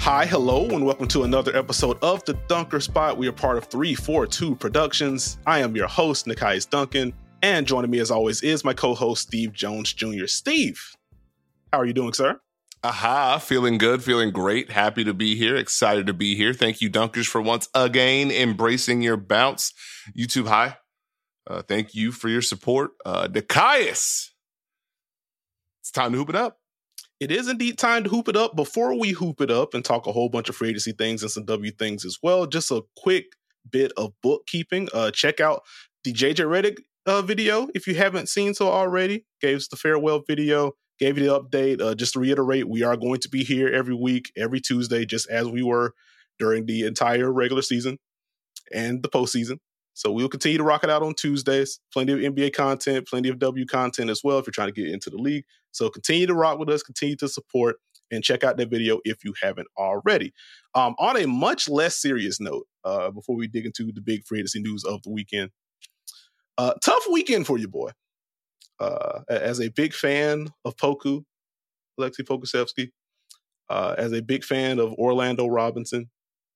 Hi, hello, and welcome to another episode of The Dunker Spot. We are part of 342 Productions. I am your host, Nikias Duncan, and joining me as always is my co-host, Steve Jones Jr. Steve, how are you doing, sir? Aha, feeling good, feeling great, happy to be here, excited to be here. Thank you, Dunkers, for once again embracing your bounce. YouTube, hi. Thank you for your support. Nikias, it's time to hoop it up. It is indeed time to hoop it up. Before we hoop it up and talk a whole bunch of free agency things and some W things as well, just a quick bit of bookkeeping. Check out the JJ Redick video if you haven't seen so already. Gave us the farewell video, gave you the update. Just to reiterate, we are going to be here every week, every Tuesday, just as we were during the entire regular season and the postseason. So we'll continue to rock it out on Tuesdays. Plenty of NBA content, plenty of W content as well if you're trying to get into the league. So continue to rock with us, continue to support, and check out that video if you haven't already. On a much less serious note, before we dig into the big free agency news of the weekend, tough weekend for you, boy. As a big fan of Poku, Alexei Pokusevski, as a big fan of Orlando Robinson,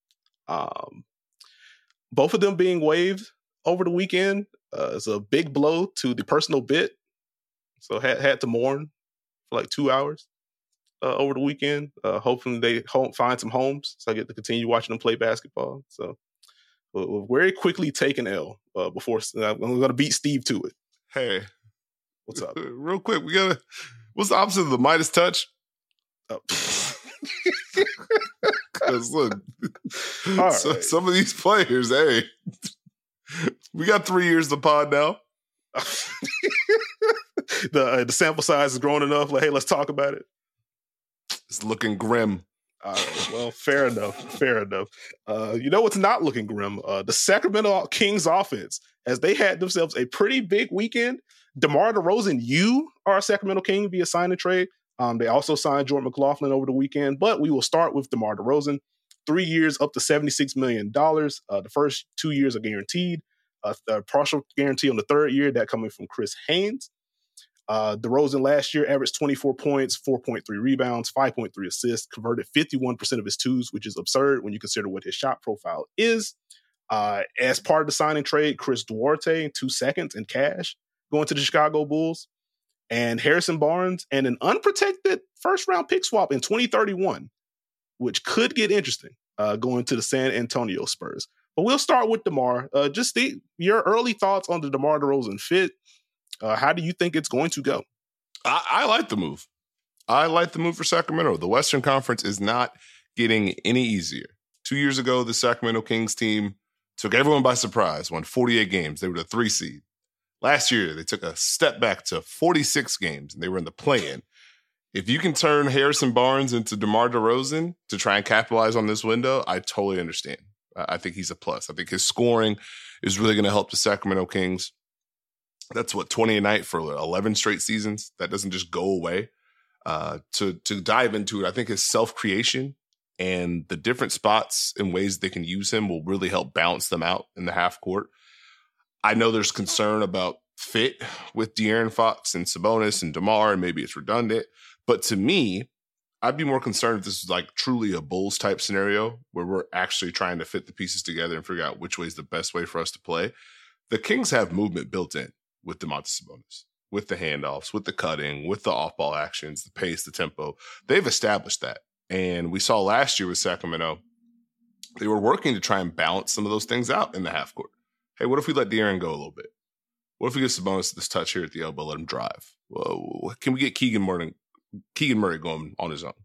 both of them being waived over the weekend is a big blow to the personal bit. So had to mourn for like 2 hours over the weekend. Hoping they find some homes so I get to continue watching them play basketball. So we'll very quickly take an L before I'm going to beat Steve to it. Hey. What's up? Real quick, what's the opposite of the Midas touch? Because look, right. Some of these players, hey, we got 3 years to pod now. The sample size is growing enough. Like, hey, let's talk about it. It's looking grim. All right, well, fair enough. You know what's not looking grim? The Sacramento Kings offense, as they had themselves a pretty big weekend. DeMar DeRozan, you are a Sacramento King via sign and trade. They also signed Jordan McLaughlin over the weekend, but we will start with DeMar DeRozan. 3 years, up to $76 million. The first 2 years are guaranteed. A partial guarantee on the third year, that coming from Chris Haynes. DeRozan last year averaged 24 points, 4.3 rebounds, 5.3 assists, converted 51% of his twos, which is absurd when you consider what his shot profile is. As part of the signing trade, Chris Duarte, 2 seconds in cash, going to the Chicago Bulls. And Harrison Barnes and an unprotected first-round pick swap in 2031, which could get interesting going to the San Antonio Spurs. But we'll start with DeMar. Just your early thoughts on the DeMar DeRozan fit. How do you think it's going to go? I like the move. I like the move for Sacramento. The Western Conference is not getting any easier. 2 years ago, the Sacramento Kings team took everyone by surprise, won 48 games. They were the 3 seed. Last year, they took a step back to 46 games, and they were in the play-in. If you can turn Harrison Barnes into DeMar DeRozan to try and capitalize on this window, I totally understand. I think he's a plus. I think his scoring is really going to help the Sacramento Kings. That's 20 a night for 11 straight seasons. That doesn't just go away. To dive into it, I think his self-creation and the different spots and ways they can use him will really help balance them out in the half court. I know there's concern about fit with De'Aaron Fox and Sabonis and DeMar, and maybe it's redundant. But to me, I'd be more concerned if this is like truly a Bulls type scenario where we're actually trying to fit the pieces together and figure out which way is the best way for us to play. The Kings have movement built in with Domantas Sabonis, with the handoffs, with the cutting, with the off-ball actions, the pace, the tempo. They've established that. And we saw last year with Sacramento, they were working to try and balance some of those things out in the half court. Hey, what if we let De'Aaron go a little bit? What if we give Sabonis this touch here at the elbow, let him drive? Well, can we get Keegan Murray going on his own?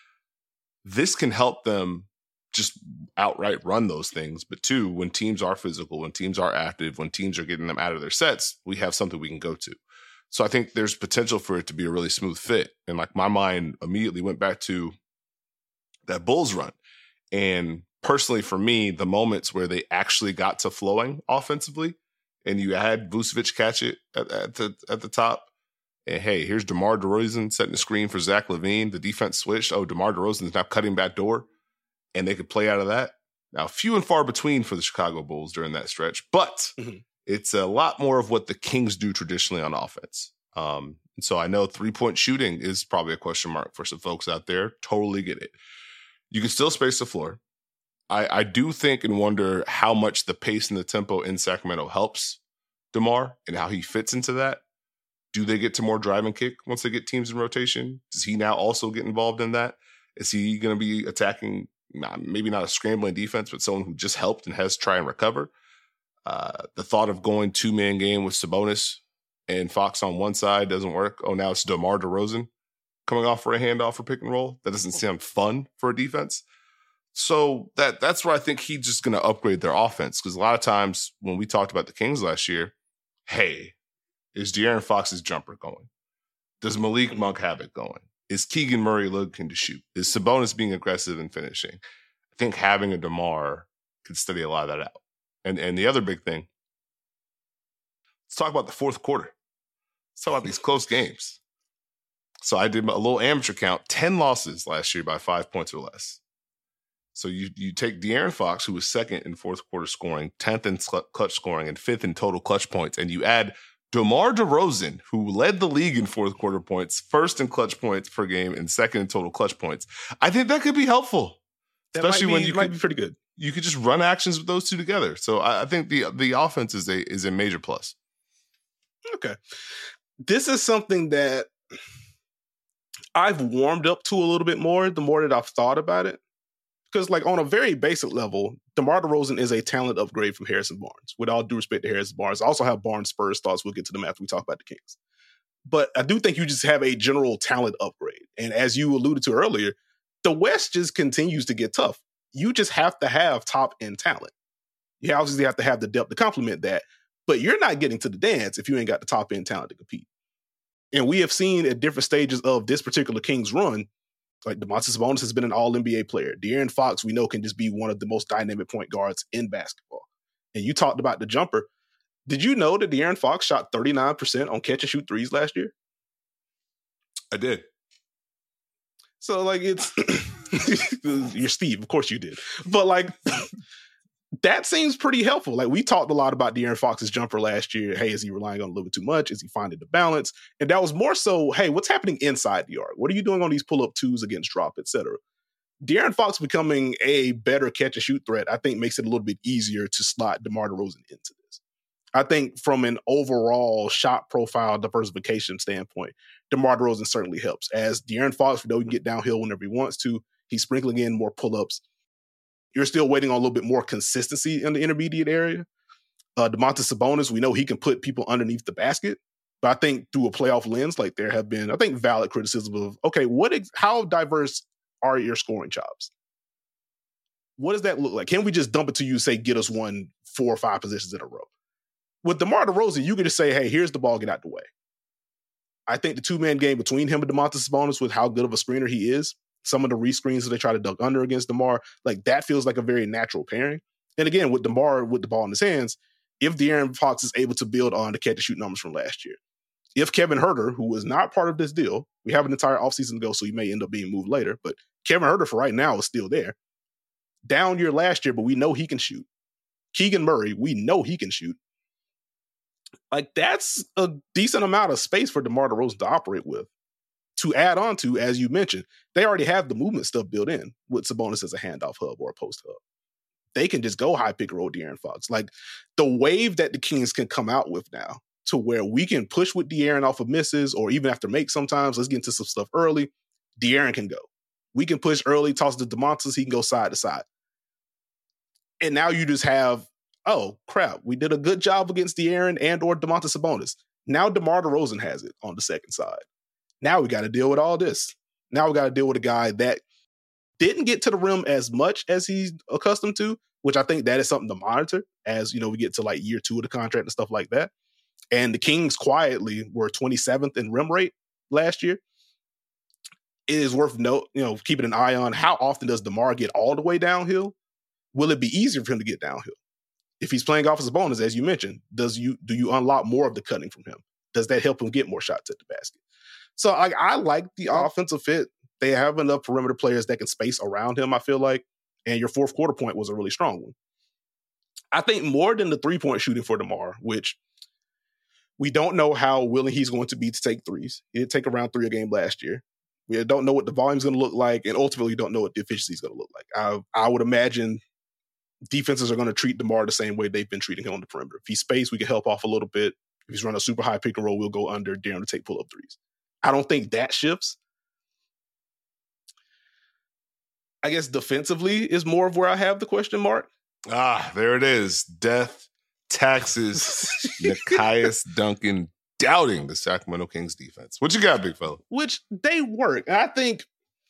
This can help them just outright run those things. But 2, when teams are physical, when teams are active, when teams are getting them out of their sets, we have something we can go to. So I think there's potential for it to be a really smooth fit. And like my mind immediately went back to that Bulls run. And personally, for me, the moments where they actually got to flowing offensively, and you had Vucevic catch it at the top, and hey, here's DeMar DeRozan setting the screen for Zach LaVine. The defense switched. Oh, DeMar DeRozan's now cutting back door, and they could play out of that. Now, few and far between for the Chicago Bulls during that stretch, but it's a lot more of what the Kings do traditionally on offense. And so I know 3-point shooting is probably a question mark for some folks out there. Totally get it. You can still space the floor. I do think and wonder how much the pace and the tempo in Sacramento helps DeMar and how he fits into that. Do they get to more drive and kick once they get teams in rotation? Does he now also get involved in that? Is he going to be attacking, maybe not a scrambling defense, but someone who just helped and has to try and recover? The thought of going 2-man game with Sabonis and Fox on one side doesn't work. Oh, now it's DeMar DeRozan coming off for a handoff for pick and roll. That doesn't sound fun for a defense. So that's where I think he's just going to upgrade their offense. Because a lot of times when we talked about the Kings last year, hey, is De'Aaron Fox's jumper going? Does Malik Monk have it going? Is Keegan Murray looking to shoot? Is Sabonis being aggressive and finishing? I think having a DeMar could study a lot of that out. And the other big thing, let's talk about the fourth quarter. Let's talk about these close games. So I did a little amateur count, 10 losses last year by 5 points or less. So you take De'Aaron Fox, who was second in fourth quarter scoring, 10th in clutch scoring, and 5th in total clutch points, and you add DeMar DeRozan, who led the league in fourth quarter points, first in clutch points per game, and second in total clutch points. I think that could be helpful, especially when you might be pretty good. You could just run actions with those two together. So I think the offense is a major plus. Okay, this is something that I've warmed up to a little bit more the more that I've thought about it. Because, like, on a very basic level, DeMar DeRozan is a talent upgrade from Harrison Barnes. With all due respect to Harrison Barnes, I also have Barnes Spurs thoughts. We'll get to them after we talk about the Kings. But I do think you just have a general talent upgrade. And as you alluded to earlier, the West just continues to get tough. You just have to have top-end talent. You obviously have to have the depth to complement that. But you're not getting to the dance if you ain't got the top-end talent to compete. And we have seen at different stages of this particular Kings run, like Domantas Sabonis has been an all-NBA player. De'Aaron Fox, we know, can just be one of the most dynamic point guards in basketball. And you talked about the jumper. Did you know that De'Aaron Fox shot 39% on catch-and-shoot threes last year? I did. So, like, it's... You're Steve. Of course you did. But, like... That seems pretty helpful. Like, we talked a lot about De'Aaron Fox's jumper last year. Hey, is he relying on a little bit too much? Is he finding the balance? And that was more so, hey, what's happening inside the arc? What are you doing on these pull-up twos against drop, et cetera? De'Aaron Fox becoming a better catch-and-shoot threat, I think, makes it a little bit easier to slot DeMar DeRozan into this. I think from an overall shot profile diversification standpoint, DeMar DeRozan certainly helps. As De'Aaron Fox, we know he can get downhill whenever he wants to. He's sprinkling in more pull-ups. You're still waiting on a little bit more consistency in the intermediate area. Domantas Sabonis, we know he can put people underneath the basket. But I think through a playoff lens, like there have been, I think, valid criticism of, okay, how diverse are your scoring chops? What does that look like? Can we just dump it to you, say, get us 4 or 5 positions in a row? With DeMar DeRozan, you can just say, hey, here's the ball, get out the way. I think the 2-man game between him and Domantas Sabonis, with how good of a screener he is, some of the rescreens that they try to duck under against DeMar, like that feels like a very natural pairing. And again, with DeMar with the ball in his hands, if De'Aaron Fox is able to build on the catch-and-shoot numbers from last year, if Kevin Huerter, who was not part of this deal, we have an entire offseason to go, so he may end up being moved later, but Kevin Huerter for right now is still there. Down year last year, but we know he can shoot. Keegan Murray, we know he can shoot. Like, that's a decent amount of space for DeMar DeRozan to operate with. To add on to, as you mentioned, they already have the movement stuff built in with Sabonis as a handoff hub or a post hub. They can just go high pick and roll De'Aaron Fox. Like, the wave that the Kings can come out with now, to where we can push with De'Aaron off of misses, or even after make sometimes, let's get into some stuff early, De'Aaron can go. We can push early, toss it to Domantas, he can go side to side. And now you just have, oh, crap, we did a good job against De'Aaron and or Domantas Sabonis. Now DeMar DeRozan has it on the second side. Now we got to deal with all this. Now we got to deal with a guy that didn't get to the rim as much as he's accustomed to, which I think that is something to monitor as, we get to like year 2 of the contract and stuff like that. And the Kings quietly were 27th in rim rate last year. It is worth keeping an eye on how often does DeMar get all the way downhill? Will it be easier for him to get downhill? If he's playing offensive bonus, as you mentioned, do you unlock more of the cutting from him? Does that help him get more shots at the basket? So I like the offensive fit. They have enough perimeter players that can space around him, I feel like. And your fourth quarter point was a really strong one. I think more than the 3-point shooting for DeMar, which we don't know how willing he's going to be to take threes. He did take around 3 a game last year. We don't know what the volume's going to look like, and ultimately don't know what the efficiency is going to look like. I would imagine defenses are going to treat DeMar the same way they've been treating him on the perimeter. If he's spaced, we can help off a little bit. If he's running a super high pick and roll, we'll go under, dare him to take pull-up threes. I don't think that shifts. I guess defensively is more of where I have the question mark. There it is. Death, taxes, Nekias Duncan doubting the Sacramento Kings defense. What you got, big fella? Which they work. I think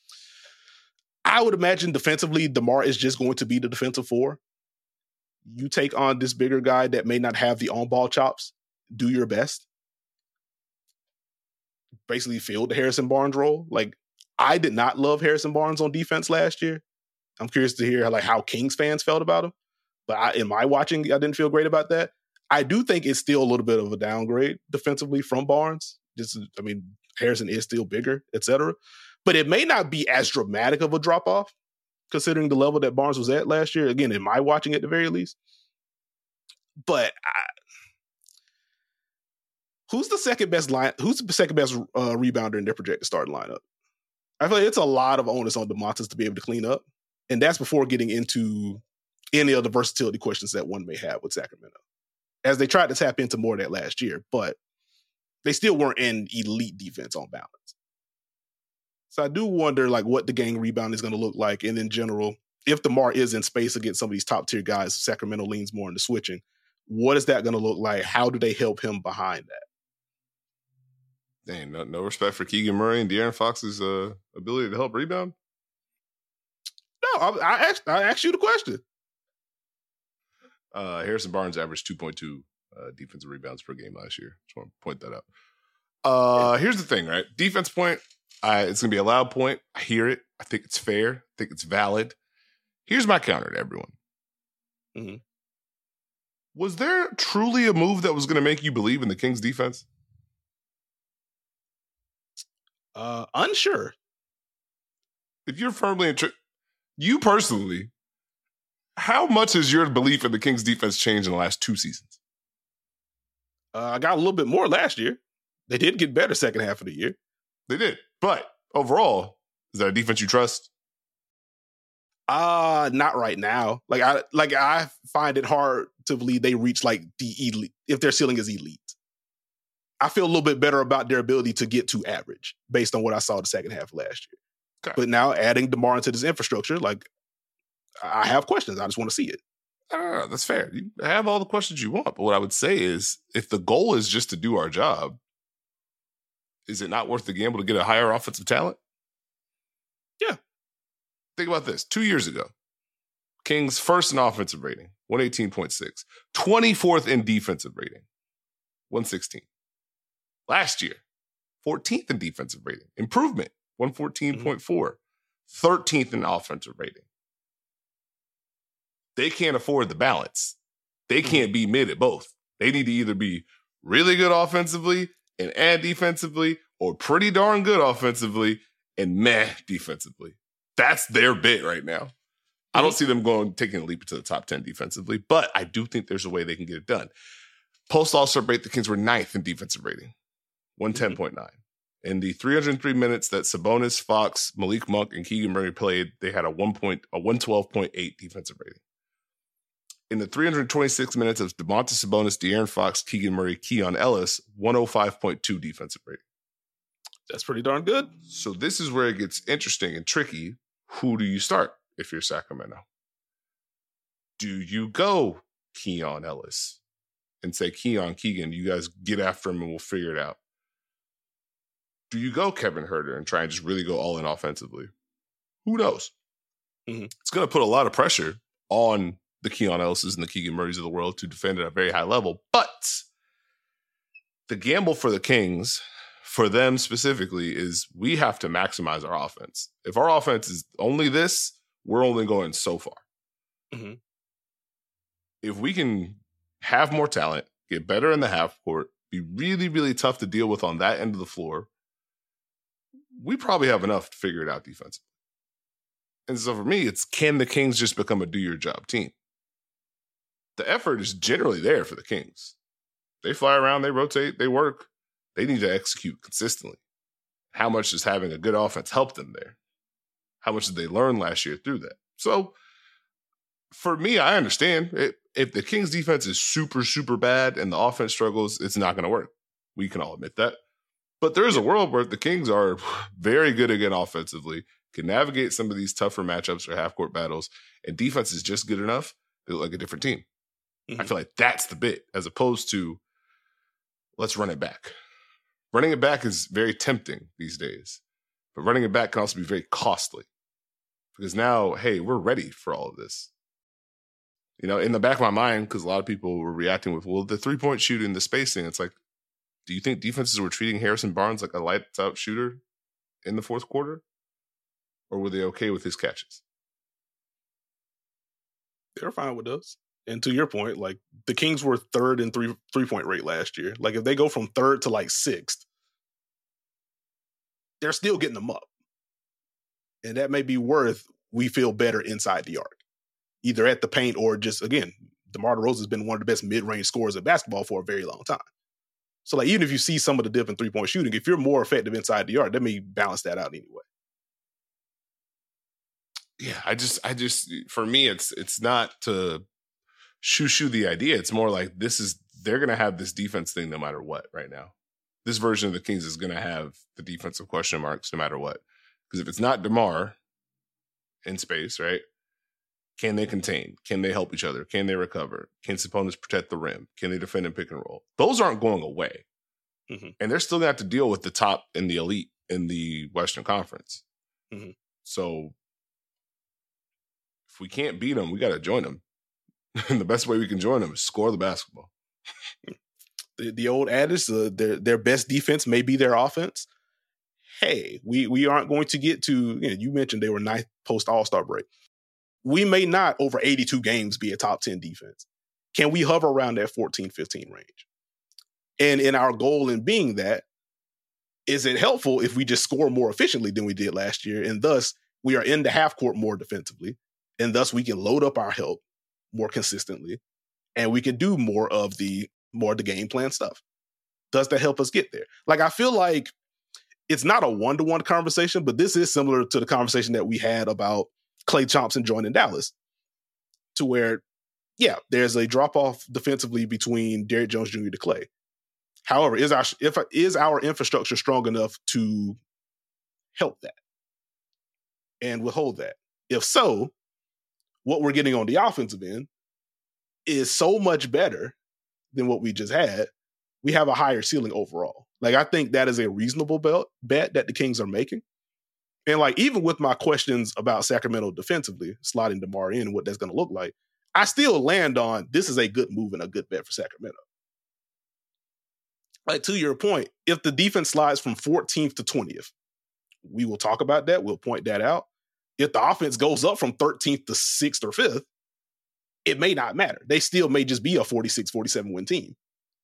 I would imagine defensively, DeMar is just going to be the defensive four. You take on this bigger guy that may not have the on-ball chops. Do your best. Basically filled the Harrison Barnes role. Like, I did not love Harrison Barnes on defense last year. I'm curious to hear how Kings fans felt about him. But in my watching, I didn't feel great about that. I do think it's still a little bit of a downgrade defensively from Barnes. Harrison is still bigger, etc. But it may not be as dramatic of a drop-off considering the level that Barnes was at last year. Again, in my watching at the very least. But who's the second best rebounder in their projected starting lineup? I feel like it's a lot of onus on Domantas to be able to clean up. And that's before getting into any of the versatility questions that one may have with Sacramento. As they tried to tap into more of that last year, but they still weren't in elite defense on balance. So I do wonder what the gang rebound is going to look like. And in general, if DeMar is in space against some of these top tier guys, Sacramento leans more into switching. What is that going to look like? How do they help him behind that? Dang, no respect for Keegan Murray and De'Aaron Fox's ability to help rebound? No, I asked you the question. Harrison Barnes averaged 2.2 defensive rebounds per game last year. Just want to point that out. Here's the thing, right? Defense point, it's going to be a loud point. I hear it. I think it's fair. I think it's valid. Here's my counter to everyone. Mm-hmm. Was there truly a move that was going to make you believe in the Kings defense? Unsure. If you're firmly you personally, how much has your belief in the Kings defense changed in the last 2 seasons? I got a little bit more last year. They did get better second half of the year. They did. But overall, is that a defense you trust? Not right now. I find it hard to believe they reach the elite if their ceiling is elite. I feel a little bit better about their ability to get to average based on what I saw the second half of last year. Okay. But now adding DeMar into this infrastructure, I have questions. I just want to see it. That's fair. You have all the questions you want. But what I would say is, if the goal is just to do our job, is it not worth the gamble to get a higher offensive talent? Yeah. Think about this. 2 years ago, Kings first in offensive rating, 118.6. 24th in defensive rating, 116. Last year, 14th in defensive rating. Improvement, 114.4. 13th in offensive rating. They can't afford the balance. They can't be mid at both. They need to either be really good offensively and add defensively, or pretty darn good offensively and meh defensively. That's their bit right now. I don't see them taking a leap into the top 10 defensively, but I do think there's a way they can get it done. Post All-Star break, the Kings were 9th in defensive rating, 110.9. In the 303 minutes that Sabonis, Fox, Malik Monk, and Keegan Murray played, they had a 112.8 defensive rating. In the 326 minutes of Domantas Sabonis, De'Aaron Fox, Keegan Murray, Keon Ellis, 105.2 defensive rating. That's pretty darn good. So this is where it gets interesting and tricky. Who do you start if you're Sacramento? Do you go Keon Ellis and say, Keegan, you guys get after him and we'll figure it out? Do you go Kevin Huerter and try and just really go all in offensively? Who knows? Mm-hmm. It's going to put a lot of pressure on the Keon Ellis's and the Keegan Murrays of the world to defend at a very high level. But the gamble for the Kings, for them specifically, is we have to maximize our offense. If our offense is only this, we're only going so far. Mm-hmm. If we can have more talent, get better in the half court, be really, really tough to deal with on that end of the floor, we probably have enough to figure it out defensively. And so for me, it's, can the Kings just become a do-your-job team? The effort is generally there for the Kings. They fly around, they rotate, they work. They need to execute consistently. How much does having a good offense help them there? How much did they learn last year through that? So for me, I understand. If the Kings defense is super, super bad and the offense struggles, it's not going to work. We can all admit that. But there is a world where the Kings are very good again offensively, can navigate some of these tougher matchups or half-court battles, and defense is just good enough, they look like a different team. I feel like that's the bit, as opposed to let's run it back. Running it back is very tempting these days, but running it back can also be very costly because now, hey, we're ready for all of this. You know, in the back of my mind, because a lot of people were reacting with, well, the three-point shooting, the spacing, it's like, do you think defenses were treating Harrison Barnes like a lights-out shooter in the fourth quarter? Or were they okay with his catches? They're fine with us. And to your point, like the Kings were third in three-point rate last year. Like if they go from third to like sixth, they're still getting them up. And that may be worth we feel better inside the arc, either at the paint or just, again, DeMar DeRozan has been one of the best mid-range scorers of basketball for a very long time. So like even if you see some of the dip in three-point shooting, if you're more effective inside the arc, that may balance that out anyway. Yeah, I just for me, it's not to shoo the idea. It's more like they're going to have this defense thing no matter what right now. This version of the Kings is going to have the defensive question marks no matter what. Because if it's not DeMar in space, right? Can they contain? Can they help each other? Can they recover? Can Sabonis protect the rim? Can they defend and pick and roll? Those aren't going away. And they're still going to have to deal with the top and the elite in the Western Conference. So if we can't beat them, we got to join them. And the best way we can join them is score the basketball. The old adage, their best defense may be their offense. Hey, we aren't going to get to, you mentioned they were ninth post All-Star break. We may not, over 82 games, be a top 10 defense. Can we hover around that 14-15 range? And in our goal in being that, is it helpful if we just score more efficiently than we did last year? And thus, we are in the half court more defensively. And thus, we can load up our help more consistently. And we can do more of the game plan stuff. Does that help us get there? Like, I feel like it's not a one-to-one conversation, but this is similar to the conversation that we had about Klay Thompson joining Dallas, to where, yeah, there's a drop-off defensively between Derrick Jones Jr. to Klay. However, is our infrastructure strong enough to help that and withhold that? If so, what we're getting on the offensive end is so much better than what we just had. We have a higher ceiling overall. Like, I think that is a reasonable bet that the Kings are making. And like, even with my questions about Sacramento defensively, sliding DeMar in and what that's going to look like, I still land on this is a good move and a good bet for Sacramento. Like, to your point, if the defense slides from 14th to 20th, we will talk about that. We'll point that out. If the offense goes up from 13th to 6th or 5th, it may not matter. They still may just be a 46, 47 win team.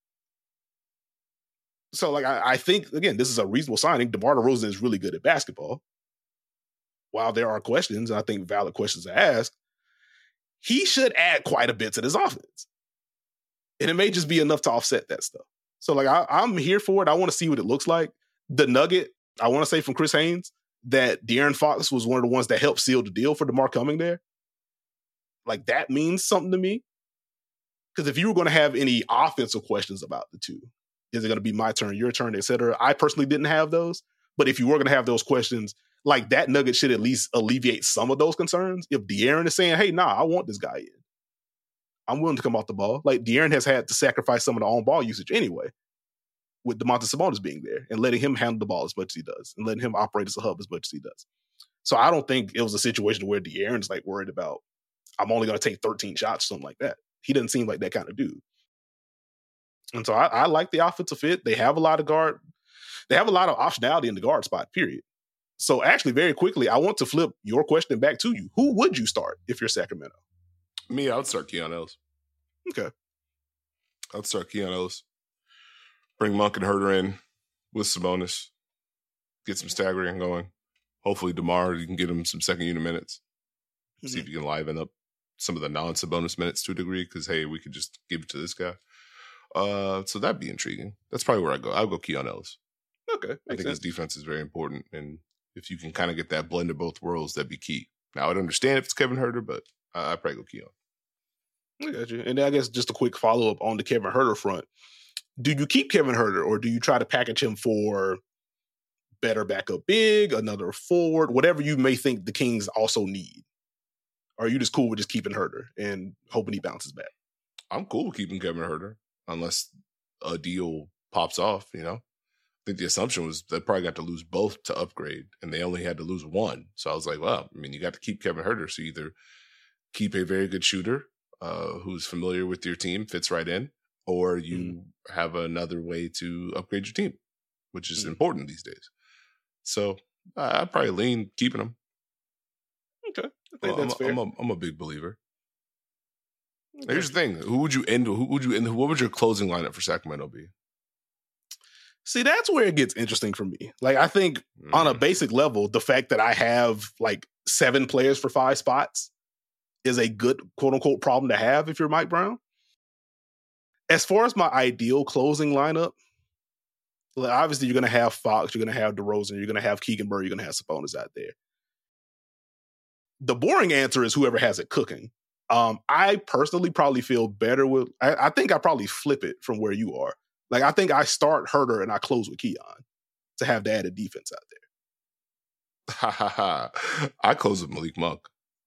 So, like, I think, again, this is a reasonable signing. DeMar DeRozan is really good at basketball. While there are questions, and I think valid questions are asked, he should add quite a bit to this offense. And it may just be enough to offset that stuff. So, like, I'm here for it. I want to see what it looks like. The nugget, I want to say from Chris Haynes, that De'Aaron Fox was one of the ones that helped seal the deal for DeMar coming there. Like, that means something to me. Because if you were going to have any offensive questions about the two, is it going to be my turn, your turn, et cetera? I personally didn't have those. But if you were going to have those questions, like, that nugget should at least alleviate some of those concerns. If De'Aaron is saying, hey, I want this guy in. I'm willing to come off the ball. Like, De'Aaron has had to sacrifice some of the on-ball usage anyway, with Domantas Sabonis being there and letting him handle the ball as much as he does and letting him operate as a hub as much as he does. So I don't think it was a situation where De'Aaron's like worried about, I'm only going to take 13 shots, something like that. He doesn't seem like that kind of dude. And so I like the offensive fit. They have a lot of optionality in the guard spot, period. So actually, very quickly, I want to flip your question back to you. Who would you start if you're Sacramento? Me, I would start Keon Ellis. Okay. I'd start Keon Ellis. Bring Monk and Herter in with Sabonis. Get some staggering going. Hopefully DeMar, you can get him some second unit minutes. See if you can liven up some of the non-Sabonis minutes to a degree, because, hey, we could just give it to this guy. So that'd be intriguing. That's probably where I go. I'll go Keon Ellis. Okay, I think his defense is very important. And if you can kind of get that blend of both worlds, that'd be key. Now, I'd understand if it's Kevin Huerter, but I'd probably go Keon. I got you. And I guess just a quick follow-up on the Kevin Huerter front. Do you keep Kevin Huerter or do you try to package him for better backup big, another forward, whatever you may think the Kings also need? Or are you just cool with just keeping Huerter and hoping he bounces back? I'm cool with keeping Kevin Huerter unless a deal pops off, you know? I think the assumption was they probably got to lose both to upgrade, and they only had to lose one. So I was like, well, I mean, you got to keep Kevin Huerter. So either keep a very good shooter who's familiar with your team, fits right in, or you have another way to upgrade your team, which is important these days. So I'd probably lean keeping him. Okay. I think that's fair. I'm a big believer. Okay. Here's the thing. What would your closing lineup for Sacramento be? See, that's where it gets interesting for me. Like, I think on a basic level, the fact that I have like 7 players for 5 spots is a good quote unquote problem to have if you're Mike Brown. As far as my ideal closing lineup, like, obviously you're going to have Fox, you're going to have DeRozan, you're going to have Keegan Murray, you're going to have Sabonis out there. The boring answer is whoever has it cooking. I personally probably feel better with, I think I probably flip it from where you are. Like, I think I start Huerter and I close with Keon to have the added defense out there. I close with Malik Monk.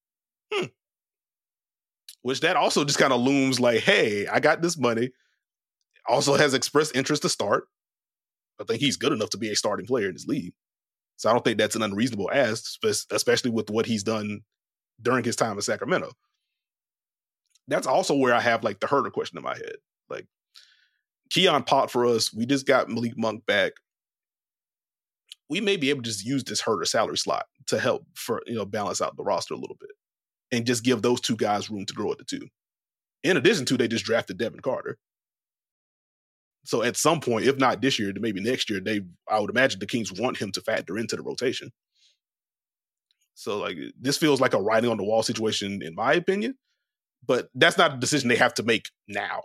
Which that also just kind of looms like, hey, I got this money. Also has expressed interest to start. I think he's good enough to be a starting player in this league. So I don't think that's an unreasonable ask, especially with what he's done during his time in Sacramento. That's also where I have like the Huerter question in my head. Like, Keon popped for us. We just got Malik Monk back. We may be able to just use this Huerter salary slot to help for, balance out the roster a little bit and just give those 2 guys room to grow at the 2. In addition to, they just drafted Devin Carter. So at some point, if not this year, then maybe next year, I would imagine the Kings want him to factor into the rotation. So like, this feels like a writing on the wall situation, in my opinion, but that's not a decision they have to make now.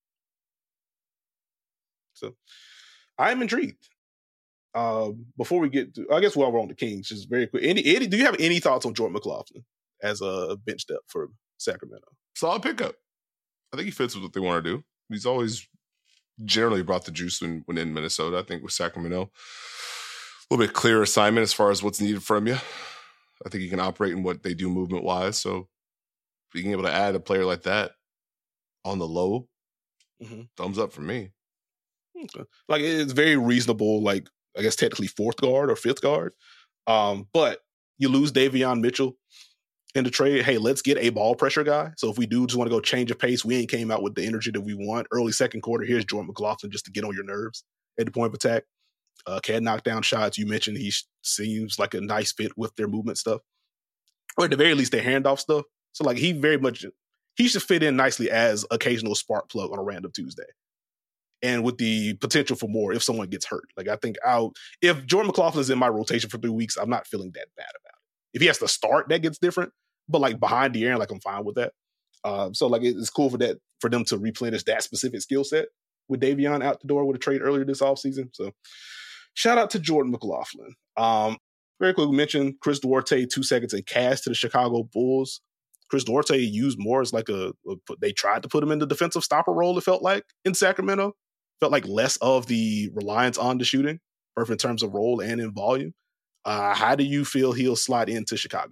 So I'm intrigued. Before we get to, I guess while we're on the Kings, just very quick, Eddie, do you have any thoughts on Jordan McLaughlin as a bench depth for Sacramento? Solid pickup. I think he fits with what they want to do. He's always generally brought the juice when in Minnesota. I think with Sacramento, a little bit clearer assignment as far as what's needed from you. I think he can operate in what they do movement-wise. So being able to add a player like that on the low, thumbs up for me. Okay. Like, it's very reasonable, like, I guess technically 4th guard or 5th guard. But you lose Davion Mitchell in the trade. Hey, let's get a ball pressure guy. So if we do just want to go change of pace, we ain't came out with the energy that we want. Early second quarter, here's Jordan McLaughlin just to get on your nerves at the point of attack. Can knock down shots. You mentioned he seems like a nice fit with their movement stuff. Or at the very least, their handoff stuff. So like, he should fit in nicely as occasional spark plug on a random Tuesday. And with the potential for more if someone gets hurt. Like, I think if Jordan McLaughlin is in my rotation for 3 weeks, I'm not feeling that bad about it. If he has to start, that gets different. But like, behind the air, like, I'm fine with that. So like, it's cool for them to replenish that specific skill set with Davion out the door with a trade earlier this offseason. So shout out to Jordan McLaughlin. Very quick, we mentioned Chris Duarte 2 seconds in cash to the Chicago Bulls. Chris Duarte used more as like they tried to put him in the defensive stopper role, it felt like, in Sacramento. Felt like less of the reliance on the shooting, both in terms of role and in volume. How do you feel he'll slide into Chicago?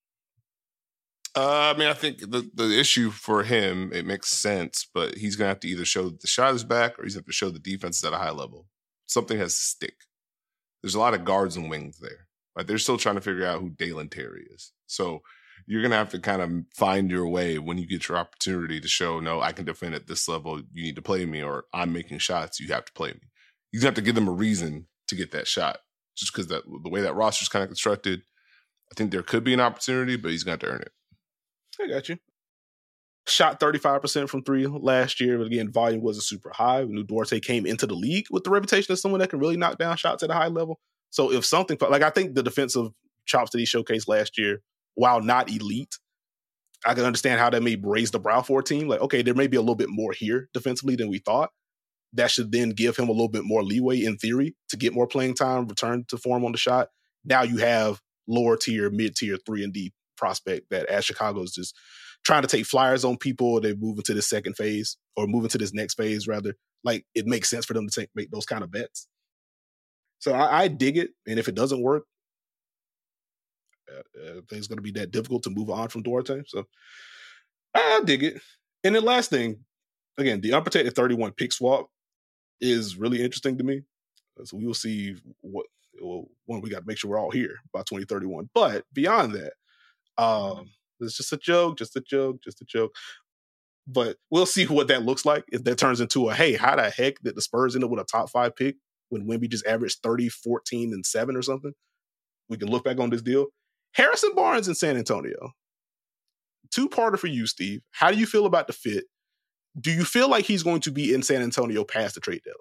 I mean, I think the issue for him, it makes sense, but he's going to have to either show that the shot is back or he's going to have to show the defense is at a high level. Something has to stick. There's a lot of guards and wings there. Like, they're still trying to figure out who Dalen Terry is. So you're going to have to kind of find your way when you get your opportunity to show, no, I can defend at this level. You need to play me, or I'm making shots. You have to play me. You're going to have to give them a reason to get that shot. Just because the way that roster's kind of constructed, I think there could be an opportunity, but he's going to have to earn it. I got you. Shot 35% from 3 last year, but again, volume wasn't super high. We knew Duarte came into the league with the reputation of someone that can really knock down shots at a high level. So if something, like, I think the defensive chops that he showcased last year, while not elite, I can understand how that may raise the brow for a team. Like, okay, there may be a little bit more here defensively than we thought. that should then give him a little bit more leeway in theory to get more playing time, return to form on the shot. Now you have lower tier, mid tier 3-and-D prospect that as Chicago is just trying to take flyers on people. They move into this second phase or move into this next phase rather. Like it makes sense for them to make those kind of bets. So I dig it. And if it doesn't work, I think it's going to be that difficult to move on from Duarte. So I dig it. And the last thing, again, the unprotected 31 pick swap is really interesting to me. So we will see one, we got to make sure we're all here by 2031. But beyond that, it's just a joke. But we'll see what that looks like if that turns into hey, how the heck did the Spurs end up with a top 5 pick when Wemby just averaged 30, 14, and 7 or something? We can look back on this deal. Harrison Barnes in San Antonio. Two-parter for you, Steve. How do you feel about the fit? Do you feel like he's going to be in San Antonio past the trade deadline?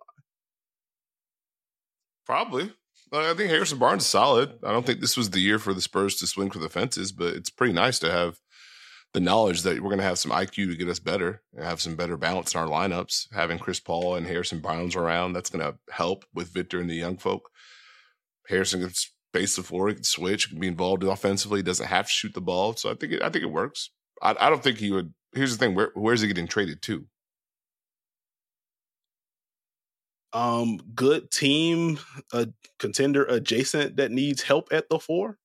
Probably. I think Harrison Barnes is solid. I don't think this was the year for the Spurs to swing for the fences, but it's pretty nice to have the knowledge that we're going to have some IQ to get us better and have some better balance in our lineups. Having Chris Paul and Harrison Barnes around, that's going to help with Victor and the young folk. Harrison can space the floor, he can switch, can be involved offensively, doesn't have to shoot the ball. So I think it works. I don't think he would. Here's the thing: where's he getting traded to? Good team, a contender adjacent that needs help at the 4.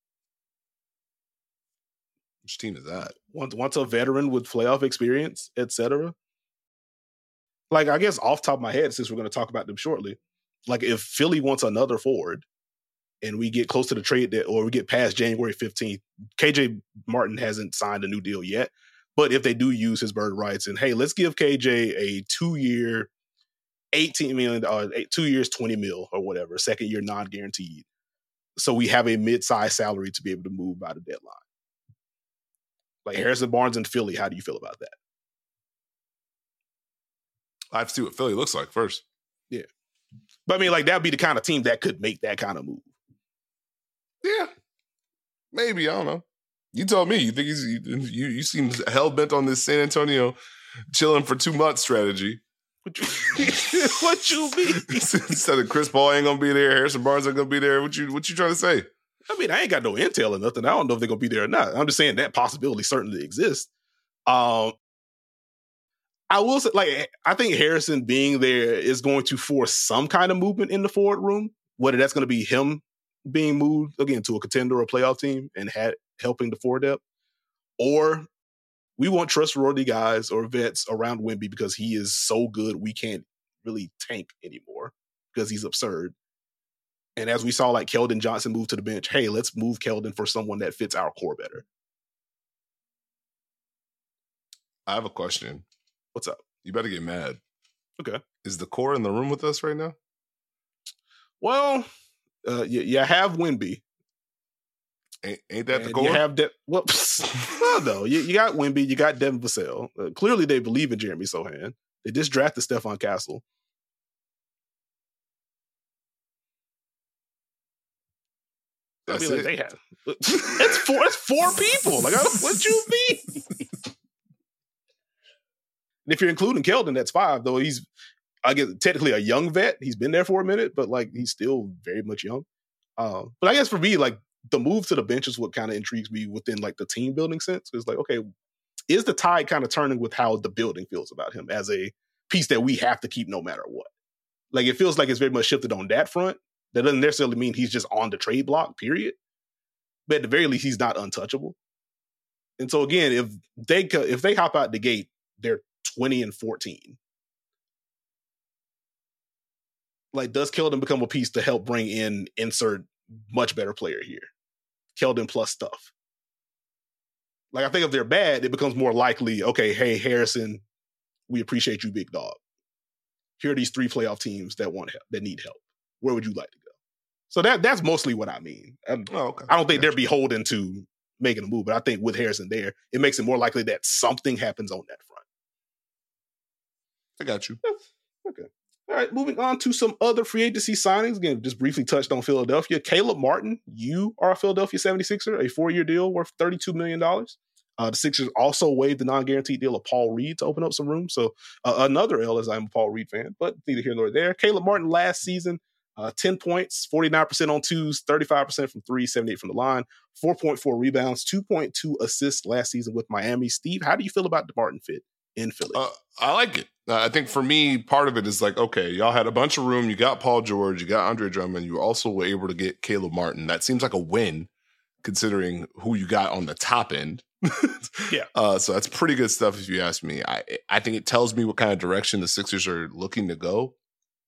Which team is that? Wants a veteran with playoff experience, etc. Like, I guess off the top of my head, since we're going to talk about them shortly, like if Philly wants another forward and we get close to the trade that, or we get past January 15th, KJ Martin hasn't signed a new deal yet. But if they do use his bird rights and, hey, let's give KJ a 2-year, $18 million, 2 years, $20 million or whatever, second year non-guaranteed. So we have a mid-sized salary to be able to move by the deadline. Like Harrison Barnes in Philly, how do you feel about that? I have to see what Philly looks like first. Yeah. But I mean, like, that'd be the kind of team that could make that kind of move. Yeah. Maybe, I don't know. You told me. You think you seem hell-bent on this San Antonio chilling for 2 months strategy. What you mean? Instead of Chris Paul ain't gonna be there, Harrison Barnes ain't gonna be there. What you trying to say? I mean, I ain't got no intel or nothing. I don't know if they're gonna be there or not. I'm just saying that possibility certainly exists. I will say, like, I think Harrison being there is going to force some kind of movement in the forward room, whether that's going to be him being moved again to a contender or a playoff team and helping the forward depth, or we want trustworthy guys or vets around Wemby because he is so good we can't really tank anymore because he's absurd. And as we saw, like, Keldon Johnson move to the bench, hey, let's move Keldon for someone that fits our core better. I have a question. What's up? You better get mad. Okay. Is the core in the room with us right now? Well, you have Wemby. Ain't that the core? You have that. Well, no. You got Wemby. You got Devin Vassell. Clearly, they believe in Jeremy Sohan. They just drafted Stephon Castle. That's I mean, it. like, they have. It's four people. Like, what you mean? And if you're including Keldon, that's 5. Though he's, I guess, technically a young vet. He's been there for a minute, but like he's still very much young. But I guess for me, like, the move to the bench is what kind of intrigues me within like the team building sense. It's like, okay, is the tide kind of turning with how the building feels about him as a piece that we have to keep no matter what? Like, it feels like it's very much shifted on that front. That doesn't necessarily mean he's just on the trade block, period. But at the very least, he's not untouchable. And so again, if they hop out the gate, they're 20-14. Like, does Keldon become a piece to help bring in, insert much better player here? Keldon plus stuff. Like, I think if they're bad, it becomes more likely, okay, hey, Harrison, we appreciate you, big dog. Here are these 3 playoff teams that want help, that need help. Where would you like to go? So that's mostly what I mean. Okay. I don't think they're beholden to making a move, but I think with Harrison there, it makes it more likely that something happens on that front. I got you. Okay. All right, moving on to some other free agency signings. Again, just briefly touched on Philadelphia. Caleb Martin, you are a Philadelphia 76er, a 4-year deal worth $32 million. The Sixers also waived the non-guaranteed deal of Paul Reed to open up some room. So another L, as I'm a Paul Reed fan, but neither here nor there. Caleb Martin last season, 10 points, 49% on twos, 35% from three, 78 from the line, 4.4 rebounds, 2.2 assists last season with Miami. Steve, how do you feel about the Martin fit in Philly? I like it. I think for me, part of it is like, okay, y'all had a bunch of room. You got Paul George, you got Andre Drummond. You also were able to get Caleb Martin. That seems like a win considering who you got on the top end. Yeah. So that's pretty good stuff if you ask me. I think it tells me what kind of direction the Sixers are looking to go.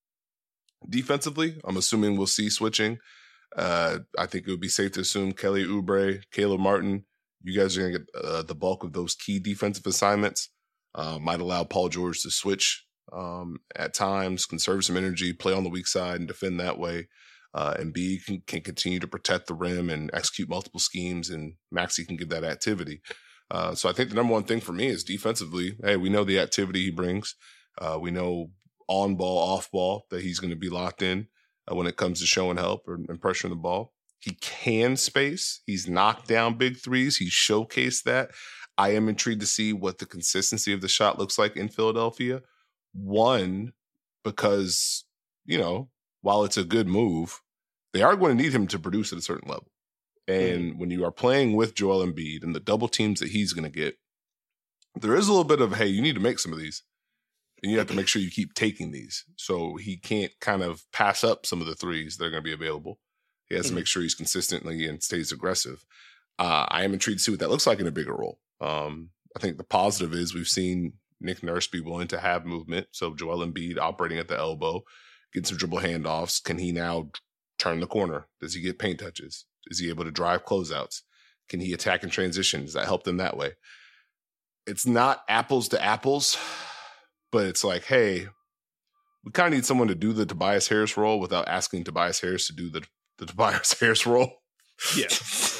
Defensively, I'm assuming we'll see switching. I think it would be safe to assume Kelly Oubre, Caleb Martin, you guys are going to get the bulk of those key defensive assignments. Might allow Paul George to switch at times, conserve some energy, play on the weak side, and defend that way. And B can continue to protect the rim and execute multiple schemes, and Maxey can give that activity. So I think the number one thing for me is defensively, hey, we know the activity he brings. We know on ball, off ball that he's going to be locked in when it comes to showing help and pressuring the ball. He can space. He's knocked down big threes. He's showcased that. I am intrigued to see what the consistency of the shot looks like in Philadelphia. One, because, while it's a good move, they are going to need him to produce at a certain level. And when you are playing with Joel Embiid and the double teams that he's going to get, there is a little bit of, hey, you need to make some of these. And you have to make sure you keep taking these. So he can't kind of pass up some of the threes that are going to be available. He has to make sure he's consistently and stays aggressive. I am intrigued to see what that looks like in a bigger role. I think the positive is we've seen Nick Nurse be willing to have movement. So Joel Embiid operating at the elbow, getting some dribble handoffs. Can he now turn the corner? Does he get paint touches? Is he able to drive closeouts? Can he attack in transition? Does that help them that way? It's not apples to apples, but it's like, hey, we kind of need someone to do the Tobias Harris role without asking Tobias Harris to do the Tobias Harris role. Yeah.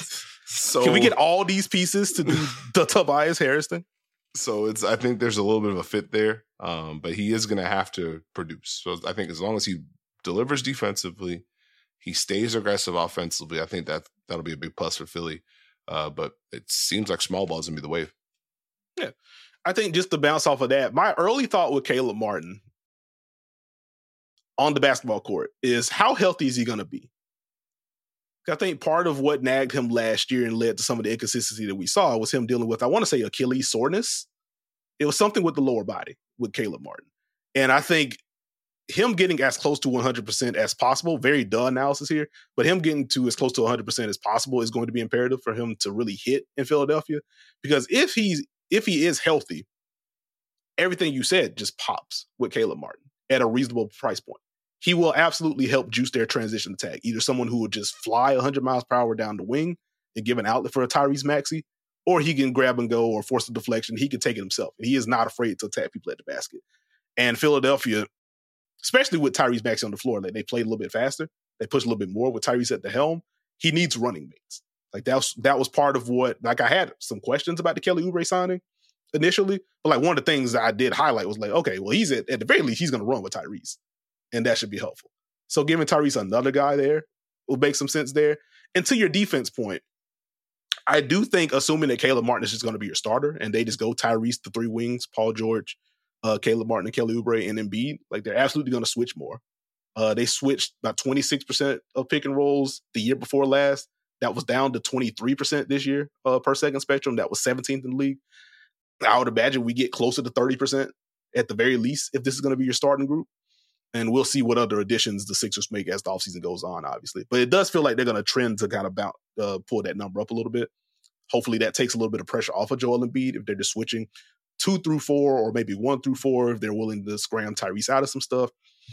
So can we get all these pieces to do the Tobias Harris thing? So I think there's a little bit of a fit there, but he is going to have to produce. So I think as long as he delivers defensively, he stays aggressive offensively, I think that'll be a big plus for Philly. But it seems like small ball is going to be the wave. Yeah. I think just to bounce off of that, my early thought with Caleb Martin on the basketball court is how healthy is he going to be? I think part of what nagged him last year and led to some of the inconsistency that we saw was him dealing with, I want to say, Achilles soreness. It was something with the lower body with Caleb Martin. And I think him getting as close to 100% as possible, very duh analysis here, but him getting to as close to 100% as possible is going to be imperative for him to really hit in Philadelphia. Because if he is healthy, everything you said just pops with Caleb Martin at a reasonable price point. He will absolutely help juice their transition attack. Either someone who will just fly 100 miles per hour down the wing and give an outlet for a Tyrese Maxey, or he can grab and go or force a deflection. He can take it himself. And he is not afraid to attack people at the basket. And Philadelphia, especially with Tyrese Maxey on the floor, they played a little bit faster. They pushed a little bit more with Tyrese at the helm. He needs running mates. Like that was part of what, like I had some questions about the Kelly Oubre signing initially, but like one of the things that I did highlight was like, okay, well, he's at the very least, he's going to run with Tyrese. And that should be helpful. So giving Tyrese another guy there will make some sense there. And to your defense point, I do think assuming that Caleb Martin is just going to be your starter and they just go Tyrese, the three wings, Paul George, Caleb Martin, and Kelly Oubre, and Embiid, like they're absolutely going to switch more. They switched about 26% of pick and rolls the year before last. That was down to 23% this year per second spectrum. That was 17th in the league. I would imagine we get closer to 30% at the very least if this is going to be your starting group. And we'll see what other additions the Sixers make as the offseason goes on, obviously. But it does feel like they're going to trend to kind of pull that number up a little bit. Hopefully that takes a little bit of pressure off of Joel Embiid if they're just switching 2 through 4 or maybe 1 through 4 if they're willing to scram Tyrese out of some stuff.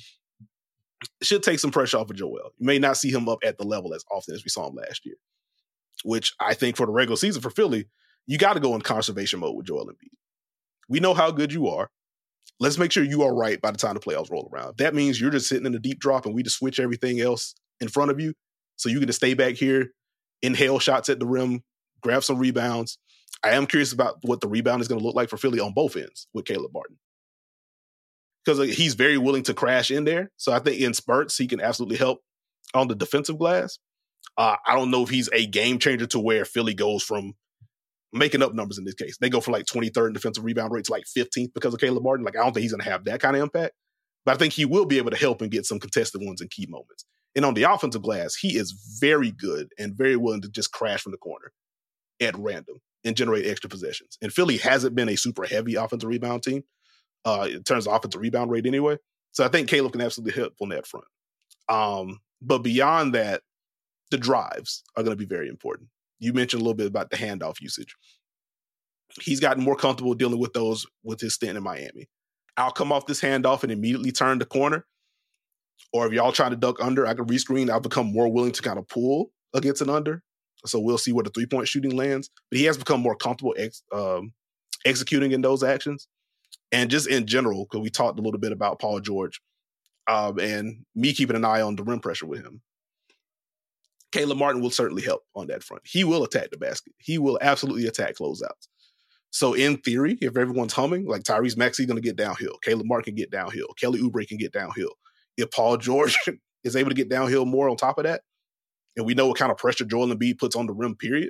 It should take some pressure off of Joel. You may not see him up at the level as often as we saw him last year, which I think for the regular season for Philly, you got to go in conservation mode with Joel Embiid. We know how good you are. Let's make sure you are right by the time the playoffs roll around. If that means you're just sitting in a deep drop and we just switch everything else in front of you so you can just stay back here, inhale shots at the rim, grab some rebounds. I am curious about what the rebound is going to look like for Philly on both ends with Caleb Martin. Because he's very willing to crash in there. So I think in spurts, he can absolutely help on the defensive glass. I don't know if he's a game changer to where Philly goes from making up numbers in this case. They go from like 23rd in defensive rebound rate to like 15th because of Caleb Martin. Like, I don't think he's going to have that kind of impact, but I think he will be able to help and get some contested ones in key moments. And on the offensive glass, he is very good and very willing to just crash from the corner at random and generate extra possessions. And Philly hasn't been a super heavy offensive rebound team in terms of offensive rebound rate anyway. So I think Caleb can absolutely help on that front. But beyond that, the drives are going to be very important. You mentioned a little bit about the handoff usage. He's gotten more comfortable dealing with those with his stint in Miami. I'll come off this handoff and immediately turn the corner. Or if y'all trying to duck under, I can rescreen. I've become more willing to kind of pull against an under. So we'll see where the three-point shooting lands. But he has become more comfortable executing in those actions. And just in general, because we talked a little bit about Paul George and me keeping an eye on the rim pressure with him. Caleb Martin will certainly help on that front. He will attack the basket. He will absolutely attack closeouts. So in theory, if everyone's humming, like Tyrese Maxey going to get downhill. Caleb Martin can get downhill. Kelly Oubre can get downhill. If Paul George is able to get downhill more on top of that, and we know what kind of pressure Joel Embiid puts on the rim, period,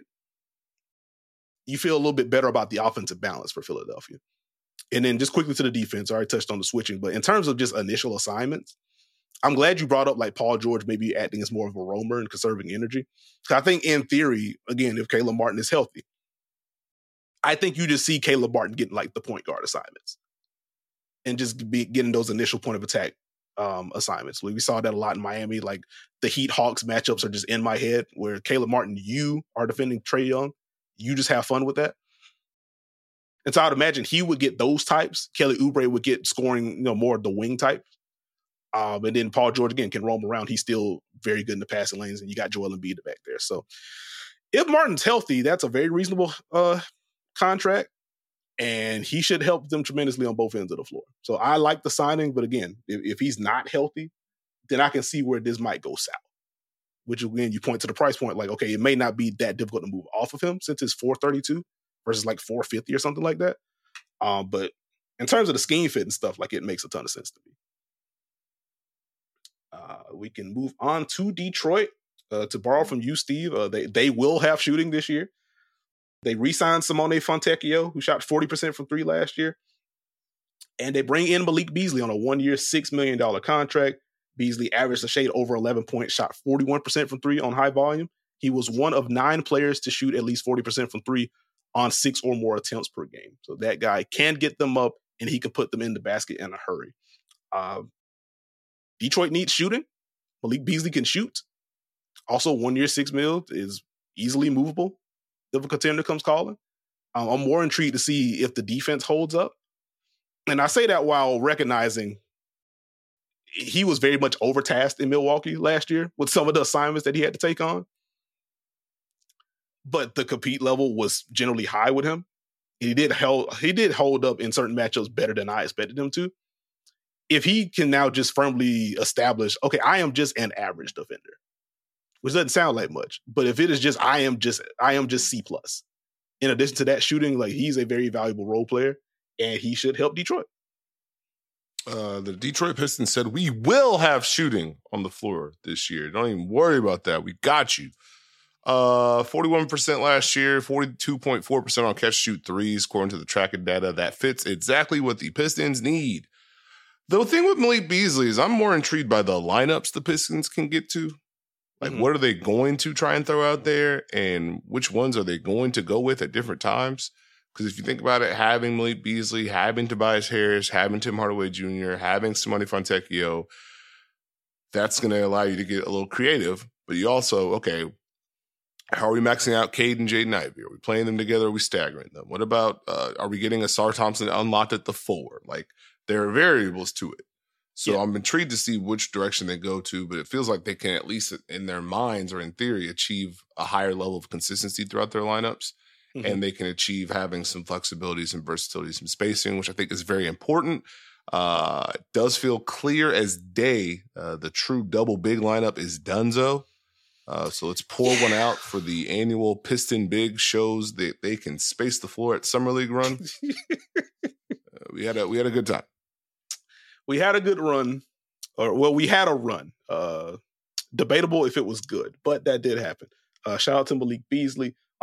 you feel a little bit better about the offensive balance for Philadelphia. And then just quickly to the defense, I already touched on the switching, but in terms of just initial assignments, I'm glad you brought up like Paul George maybe acting as more of a roamer and conserving energy. Because I think in theory, again, if Caleb Martin is healthy, I think you just see Caleb Martin getting like the point guard assignments and just getting those initial point of attack assignments. We saw that a lot in Miami. Like the Heat Hawks matchups are just in my head where Caleb Martin, you are defending Trae Young. You just have fun with that. And so I'd imagine he would get those types. Kelly Oubre would get scoring, more of the wing type. And then Paul George, again, can roam around. He's still very good in the passing lanes, and you got Joel Embiid back there. So if Martin's healthy, that's a very reasonable contract, and he should help them tremendously on both ends of the floor. So I like the signing, but again, if he's not healthy, then I can see where this might go south. Which, again, you point to the price point, like, okay, it may not be that difficult to move off of him since it's $432 versus like $450 or something like that. But in terms of the scheme fit and stuff, like it makes a ton of sense to me. We can move on to Detroit to borrow from you, Steve. They will have shooting this year. They re-signed Simone Fontecchio, who shot 40% from three last year. And they bring in Malik Beasley on a 1-year, $6 million contract. Beasley averaged a shade over 11 points, shot 41% from three on high volume. He was one of 9 players to shoot at least 40% from three on 6 or more attempts per game. So that guy can get them up, and he can put them in the basket in a hurry. Detroit needs shooting. Malik Beasley can shoot. Also, 1 year, $6 million is easily movable if a contender comes calling. I'm more intrigued to see if the defense holds up. And I say that while recognizing he was very much overtasked in Milwaukee last year with some of the assignments that he had to take on. But the compete level was generally high with him. He did hold up in certain matchups better than I expected him to. If he can now just firmly establish, okay, I am just an average defender, which doesn't sound like much, but if it is just I am just C+. In addition to that shooting, like he's a very valuable role player, and he should help Detroit. The Detroit Pistons said, we will have shooting on the floor this year. Don't even worry about that. We got you. 41% last year, 42.4% on catch shoot threes, according to the tracking data. That fits exactly what the Pistons need. The thing with Malik Beasley is I'm more intrigued by the lineups the Pistons can get to. Like, what are they going to try and throw out there, and which ones are they going to go with at different times? Because if you think about it, having Malik Beasley, having Tobias Harris, having Tim Hardaway Jr., having Simone Fontecchio, that's going to allow you to get a little creative. But you also, okay, how are we maxing out Cade and Jaden Ivey? Are we playing them together? Are we staggering them? What about, are we getting a Sar Thompson unlocked at the 4? Like, there are variables to it. So yeah. I'm intrigued to see which direction they go to, but it feels like they can at least in their minds or in theory achieve a higher level of consistency throughout their lineups. Mm-hmm. And they can achieve having some flexibility, some versatility, some spacing, which I think is very important. It does feel clear as day. The true double big lineup is donezo. So let's pour one out for the annual Piston Big shows that they can space the floor at Summer League run. We had a good time. We had a good run, we had a run. Debatable if it was good, but that did happen. Shout out to Malik Beasley.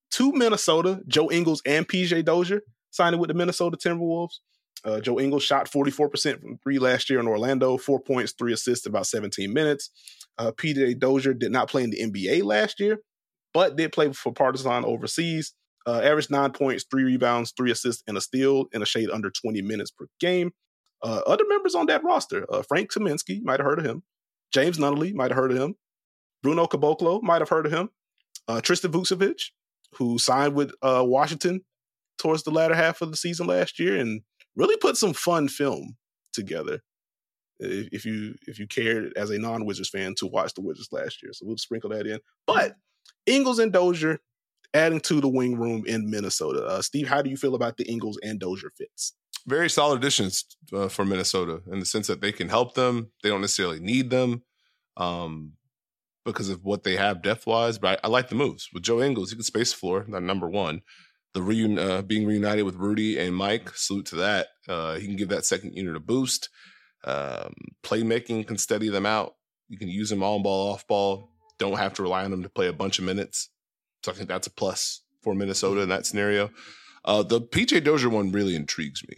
To Minnesota, Joe Ingles and PJ Dozier signing with the Minnesota Timberwolves. Joe Ingles shot 44% from three last year in Orlando, 4 points, 3 assists, about 17 minutes. PJ Dozier did not play in the NBA last year, but did play for Partizan overseas. Averaged 9 points, 3 rebounds, 3 assists, and a steal in a shade under 20 minutes per game. Other members on that roster, Frank Kaminsky, might have heard of him. James Nunnally, might have heard of him. Bruno Caboclo, might have heard of him. Tristan Vucevic, who signed with Washington towards the latter half of the season last year and really put some fun film together. If you cared as a non-Wizards fan to watch the Wizards last year. So we'll sprinkle that in. But Ingles and Dozier adding to the wing room in Minnesota. Steve, how do you feel about the Ingles and Dozier fits? Very solid additions for Minnesota in the sense that they can help them. They don't necessarily need them because of what they have depth-wise, but I like the moves. With Joe Ingles, he can space the floor, that number one. The being reunited with Rudy and Mike, salute to that. He can give that second unit a boost. Playmaking can steady them out. You can use them on ball, off ball. Don't have to rely on them to play a bunch of minutes. So I think that's a plus for Minnesota in that scenario. The PJ Dozier one really intrigues me.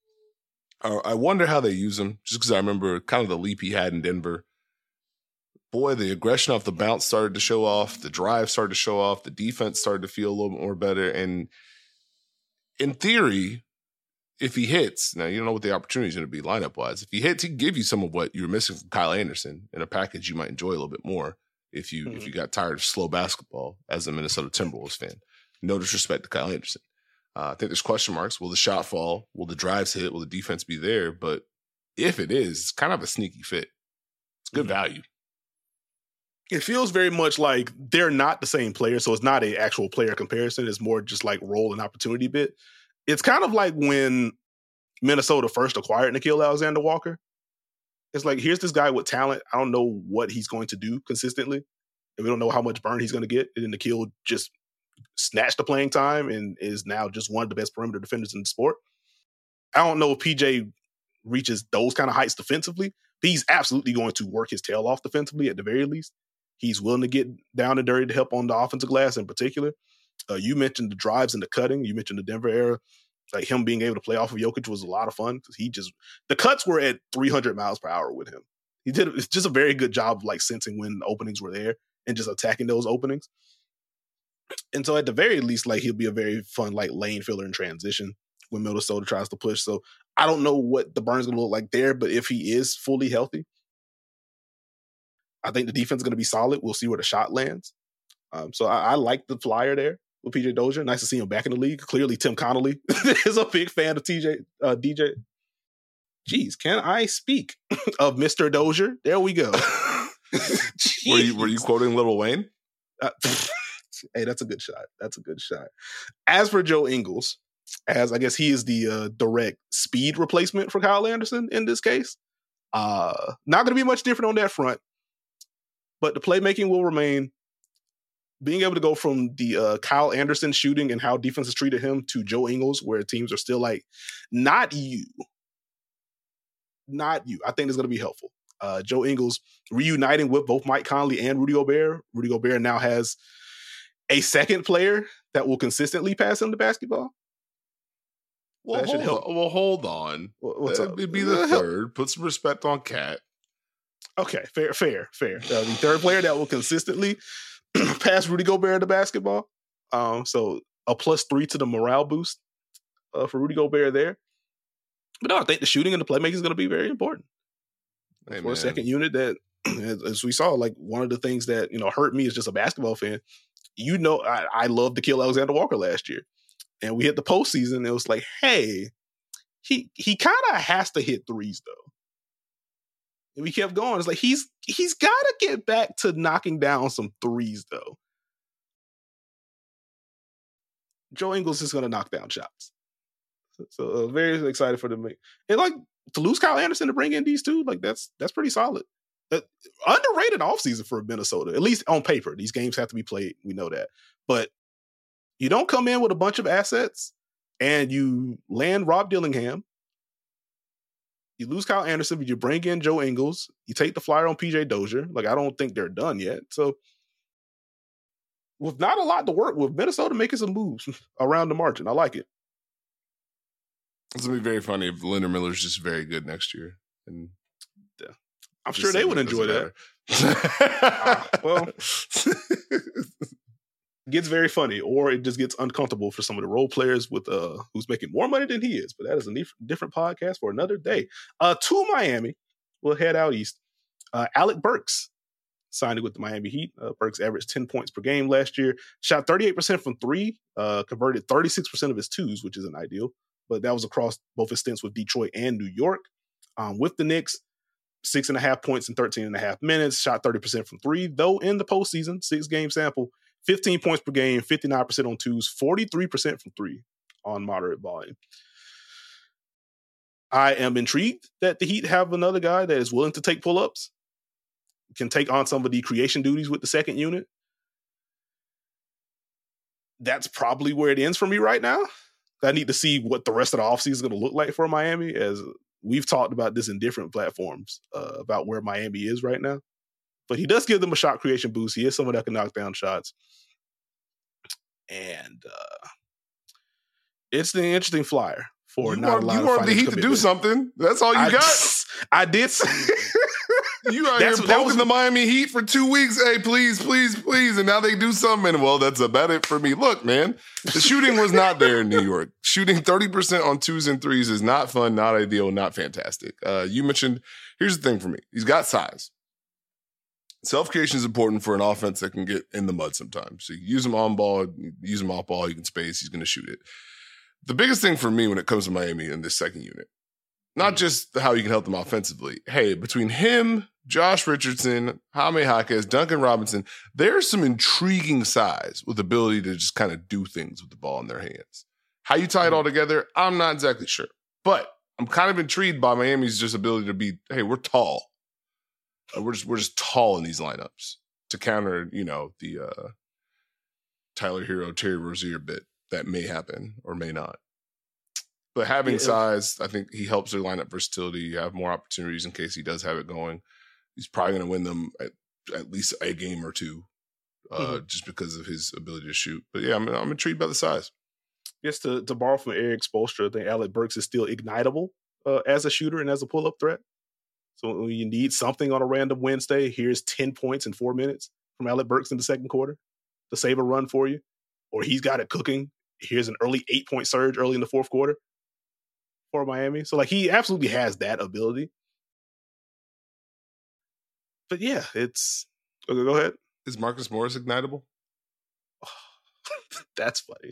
I wonder how they use him, just because I remember kind of the leap he had in Denver. Boy, the aggression off the bounce started to show off. The drive started to show off. The defense started to feel a little bit more better. And in theory, if he hits, now you don't know what the opportunity is going to be lineup-wise. If he hits, he can give you some of what you were missing from Kyle Anderson in a package you might enjoy a little bit more if you got tired of slow basketball as a Minnesota Timberwolves fan. No disrespect to Kyle Anderson. I think there's question marks. Will the shot fall? Will the drives hit? Will the defense be there? But if it is, it's kind of a sneaky fit. It's good value. It feels very much like they're not the same player, so it's not an actual player comparison. It's more just like role and opportunity bit. It's kind of like when Minnesota first acquired Nickeil Alexander-Walker. It's like, here's this guy with talent. I don't know what he's going to do consistently, and we don't know how much burn he's going to get. And then Nickeil just snatched the playing time and is now just one of the best perimeter defenders in the sport. I don't know if PJ reaches those kind of heights defensively, but he's absolutely going to work his tail off defensively at the very least. He's willing to get down and dirty to help on the offensive glass in particular. You mentioned the drives and the cutting. You mentioned the Denver era. Like him being able to play off of Jokic was a lot of fun because the cuts were at 300 miles per hour with him. It's just a very good job of like sensing when openings were there and just attacking those openings. And so at the very least, like he'll be a very fun like lane filler in transition when Minnesota tries to push. So I don't know what the burn's going to look like there, but if he is fully healthy, I think the defense is going to be solid. We'll see where the shot lands. So I like the flyer there with PJ Dozier. Nice to see him back in the league. Clearly, Tim Connolly is a big fan of DJ. Jeez, can I speak of Mr. Dozier? There we go. Were you quoting Lil Wayne? Hey, that's a good shot. That's a good shot. As for Joe Ingles, as I guess he is the direct speed replacement for Kyle Anderson in this case. Not going to be much different on that front, but the playmaking will remain. Being able to go from the Kyle Anderson shooting and how defenses treated him to Joe Ingles, where teams are still like, not you. I think it's going to be helpful. Joe Ingles reuniting with both Mike Conley and Rudy Gobert. Rudy Gobert now has a second player that will consistently pass him the basketball. Well, hold on. What's up? It'd be the third. Put some respect on Cat. Okay, fair. The third player that will consistently pass Rudy Gobert the basketball. So a +3 to the morale boost for Rudy Gobert there. But no, I think the shooting and the playmaking is going to be very important for a second unit that, as we saw, like one of the things that, hurt me as just a basketball fan. I loved Nickeil Alexander-Walker last year. And we hit the postseason, and it was like, hey, he kind of has to hit threes, though. And we kept going. It's like, he's got to get back to knocking down some threes, though. Joe Ingles is going to knock down shots. So very excited for them. And, like, to lose Kyle Anderson to bring in these two, like, that's pretty solid. Underrated offseason for Minnesota, at least on paper. These games have to be played. We know that. But you don't come in with a bunch of assets and you land Rob Dillingham. You lose Kyle Anderson, but you bring in Joe Ingles. You take the flyer on PJ Dozier. Like, I don't think they're done yet. So with not a lot to work with, Minnesota making some moves around the margin. I like it. It's going to be very funny if Leonard Miller's just very good next year. And I'm sure they would enjoy that. Well, it gets very funny, or it just gets uncomfortable for some of the role players with who's making more money than he is. But that is a different podcast for another day. To Miami, we'll head out east. Alec Burks signed with the Miami Heat. Burks averaged 10 points per game last year, shot 38% from three, converted 36% of his twos, which isn't ideal. But that was across both his stints with Detroit and New York. With the Knicks, 6.5 points in 13.5 minutes, shot 30% from three, though in the postseason, 6-game sample, 15 points per game, 59% on twos, 43% from three on moderate volume. I am intrigued that the Heat have another guy that is willing to take pull-ups, can take on some of the creation duties with the second unit. That's probably where it ends for me right now. I need to see what the rest of the offseason is going to look like for Miami, as we've talked about this in different platforms about where Miami is right now. But he does give them a shot creation boost. He is someone that can knock down shots. And it's an interesting flyer for not a lot of You want the Heat to do something. That's all you got. I did. You out here poking the Miami Heat for 2 weeks. Hey, please, please, please. And now they do something. And, well, that's about it for me. Look, man, the shooting was not there in New York. Shooting 30% on twos and threes is not fun, not ideal, not fantastic. You mentioned, here's the thing for me. He's got size. Self-creation is important for an offense that can get in the mud sometimes. So you use him on ball, use him off ball, he can space, he's going to shoot it. The biggest thing for me when it comes to Miami in this second unit, not just how you can help them offensively. Hey, between him, Josh Richardson, Jaime Jaquez, Duncan Robinson, there's some intriguing size with ability to just kind of do things with the ball in their hands. How you tie it all together, I'm not exactly sure. But I'm kind of intrigued by Miami's just ability to be, hey, we're tall. We're just tall in these lineups to counter, the Tyler Hero, Terry Rozier bit that may happen or may not. But having size, I think he helps their lineup versatility. You have more opportunities in case he does have it going. He's probably going to win them at least a game or two, just because of his ability to shoot. But yeah, I'm intrigued by the size. Just to borrow from Eric Spoelstra, I think Alec Burks is still ignitable as a shooter and as a pull-up threat. So when you need something on a random Wednesday, here's 10 points in 4 minutes from Alec Burks in the second quarter to save a run for you. Or he's got it cooking. Here's an early 8-point surge early in the fourth quarter for Miami. So he absolutely has that ability. But yeah, it's... Okay, go ahead. Is Marcus Morris ignitable? That's funny.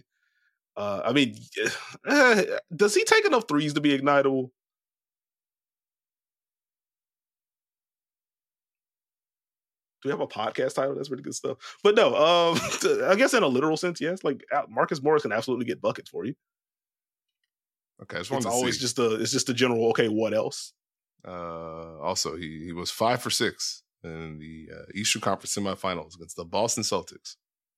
Does he take enough threes to be ignitable? Do we have a podcast title? That's really good stuff. But no, I guess in a literal sense, yes. Marcus Morris can absolutely get buckets for you. Okay, it's always just a general. Okay, what else? Also, he was 5 for 6 in the Eastern Conference semifinals against the Boston Celtics.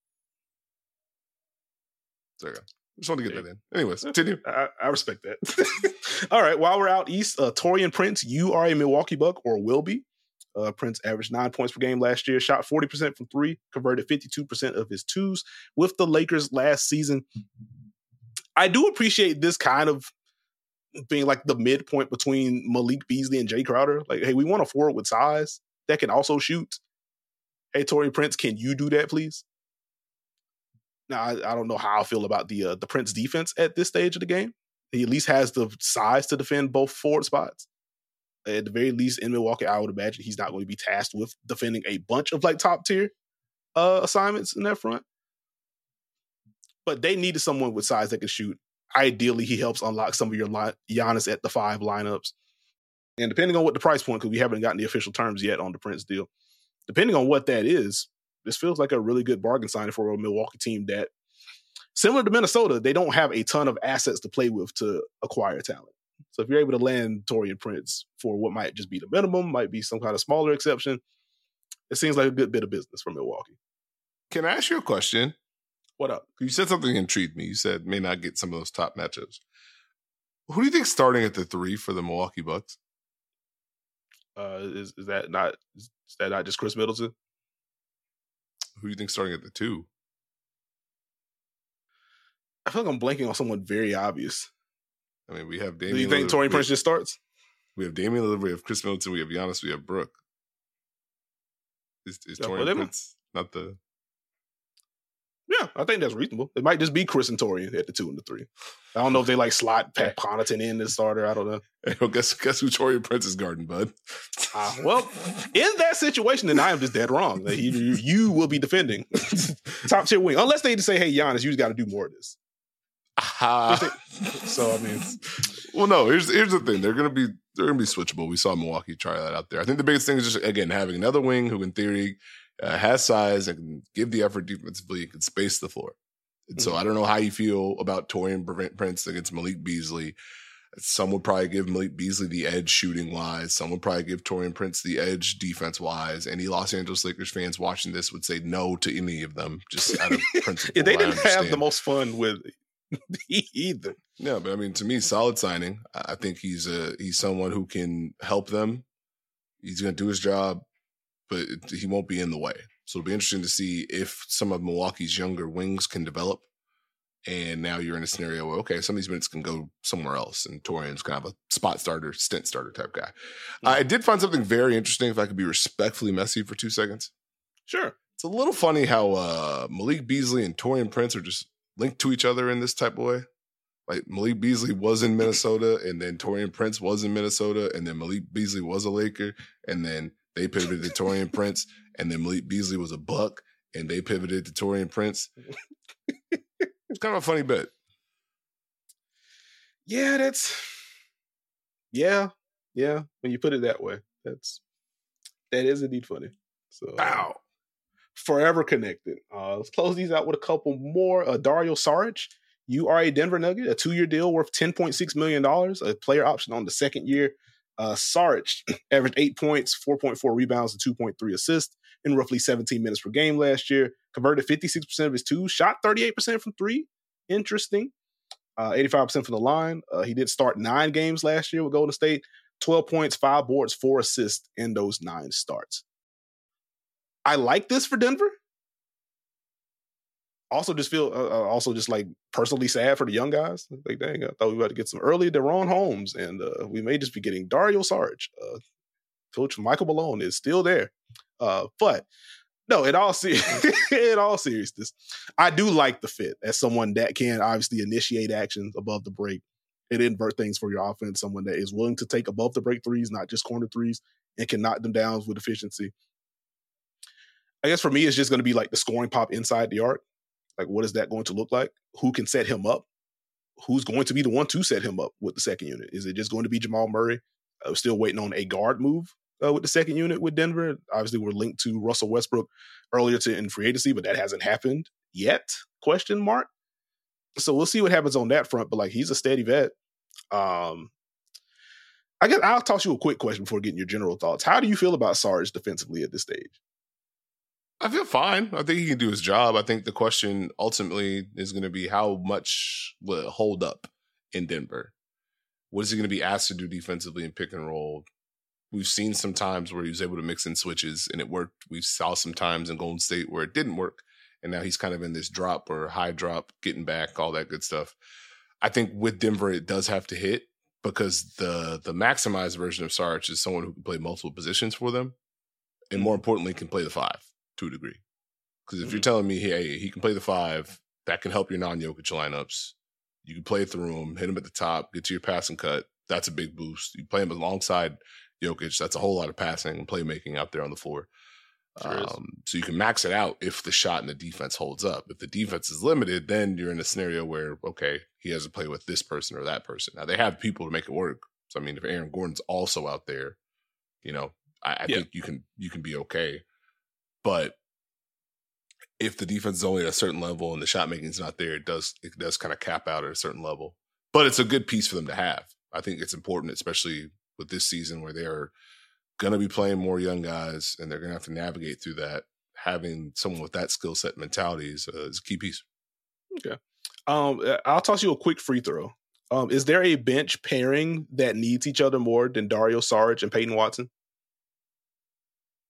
There you go. Just wanted to get that in. Anyways, continue. I respect that. All right. While we're out east, Taurean Prince, you are a Milwaukee Buck or will be. Prince averaged 9 points per game last year, shot 40% from three, converted 52% of his twos with the Lakers last season. I do appreciate this kind of being like the midpoint between Malik Beasley and Jay Crowder. Hey, we want a forward with size that can also shoot. Hey, Taurean Prince, can you do that, please? Now, I don't know how I feel about the Prince defense at this stage of the game. He at least has the size to defend both forward spots. At the very least, in Milwaukee, I would imagine he's not going to be tasked with defending a bunch of top tier assignments in that front. But they needed someone with size that can shoot. Ideally, he helps unlock some of your Giannis at the 5 lineups. And depending on what the price point, because we haven't gotten the official terms yet on the Prince deal, depending on what that is, this feels like a really good bargain signing for a Milwaukee team that, similar to Minnesota, they don't have a ton of assets to play with to acquire talent. So if you're able to land Taurean Prince for what might just be the minimum, might be some kind of smaller exception, it seems like a good bit of business for Milwaukee. Can I ask you a question? What up? You said something that intrigued me. You said may not get some of those top matchups. Who do you think starting at the 3 for the Milwaukee Bucks? Is that not just Chris Middleton? Who do you think starting at the 2? I feel like I'm blanking on someone very obvious. I mean, we have Do Damian. you think Taurean Prince just starts? We have Damian Lillard, we have Chris Middleton, we have Giannis, we have Brooke. Is Taurean Prince not the... Yeah, I think that's reasonable. It might just be Chris and Taurean at the 2 and the 3. I don't know if they like slot Pat Connaughton in as starter. I don't know. Hey, well, guess who Taurean Prince is guarding, bud? Well, in that situation, then I am just dead wrong. Like, you will be defending top tier wing, unless they just say, "Hey, Giannis, you just got to do more of this." So I mean, well, no. Here's the thing. They're gonna be switchable. We saw Milwaukee try that out there. I think the biggest thing is just, again, having another wing who, in theory, has size and can give the effort defensively and can space the floor. And so I don't know how you feel about Taurean Prince against Malik Beasley. Some would probably give Malik Beasley the edge shooting wise. Some would probably give Taurean Prince the edge defense wise. Any Los Angeles Lakers fans watching this would say no to any of them, just out of principle. Yeah, they didn't have the most fun with either. Yeah, but I mean, to me, solid signing. I think he's someone who can help them. He's going to do his job, but he won't be in the way. So it'll be interesting to see if some of Milwaukee's younger wings can develop. And now you're in a scenario where, okay, some of these minutes can go somewhere else. And Taurean's kind of a spot starter, stint starter type guy. I did find something very interesting, if I could be respectfully messy for 2 seconds. Sure. It's a little funny how Malik Beasley and Taurean Prince are just linked to each other in this type of way. Like, Malik Beasley was in Minnesota, and then Taurean Prince was in Minnesota, and then Malik Beasley was a Laker, and then they pivoted to Taurean Prince, and then Malik Beasley was a Buck, and they pivoted to Taurean Prince. It's kind of a funny bit. Yeah, yeah. When you put it that way, that is indeed funny. So, wow. Forever connected. Let's close these out with a couple more. Dario Saric, you are a Denver Nugget, a 2-year deal worth $10.6 million, a player option on the second year. Saric averaged 8 points, 4.4 rebounds, and 2.3 assists in roughly 17 minutes per game last year. Converted 56% of his twos, shot 38% from 3. Interesting. 85% from the line. He did start 9 games last year with Golden State. 12 points, 5 boards, 4 assists in those 9 starts. I like this for Denver. Also, just like personally sad for the young guys. Like, dang, I thought we were about to get some early De'Ron Holmes, and we may just be getting Dario Saric. Coach Michael Malone is still there. But no, in all seriousness, I do like the fit as someone that can obviously initiate actions above the break and invert things for your offense. Someone that is willing to take above the break threes, not just corner threes, and can knock them down with efficiency. I guess for me, it's just going to be like the scoring pop inside the arc. Like, what is that going to look like? Who can set him up? Who's going to be the one to set him up with the second unit? Is it just going to be Jamal Murray? We're still waiting on a guard move with the second unit with Denver. Obviously, we're linked to Russell Westbrook earlier in free agency, but that hasn't happened yet, ? So we'll see what happens on that front, but like, he's a steady vet. I guess I'll toss you a quick question before getting your general thoughts. How do you feel about Sarge defensively at this stage? I feel fine. I think he can do his job. I think the question ultimately is going to be how much will it hold up in Denver? What is he going to be asked to do defensively in pick and roll? We've seen some times where he was able to mix in switches and it worked. We saw some times in Golden State where it didn't work. And now he's kind of in this drop or high drop, getting back, all that good stuff. I think with Denver, it does have to hit because the maximized version of Sarge is someone who can play multiple positions for them. And more importantly, can play the 5 to a degree. Because if you're telling me, hey, he can play the 5, that can help your non-Jokic lineups. You can play through him, hit him at the top, get to your passing cut. That's a big boost. You play him alongside Jokic. That's a whole lot of passing and playmaking out there on the floor. So you can max it out if the shot and the defense holds up. If the defense is limited, then you're in a scenario where, okay, he has to play with this person or that person. Now, they have people to make it work. So, I mean, if Aaron Gordon's also out there, I think you can be okay. But if the defense is only at a certain level and the shot making is not there, it does kind of cap out at a certain level. But it's a good piece for them to have. I think it's important, especially with this season where they're going to be playing more young guys and they're going to have to navigate through that. Having someone with that skill set mentality is a key piece. Okay. I'll toss you a quick free throw. Is there a bench pairing that needs each other more than Dario Saric and Peyton Watson?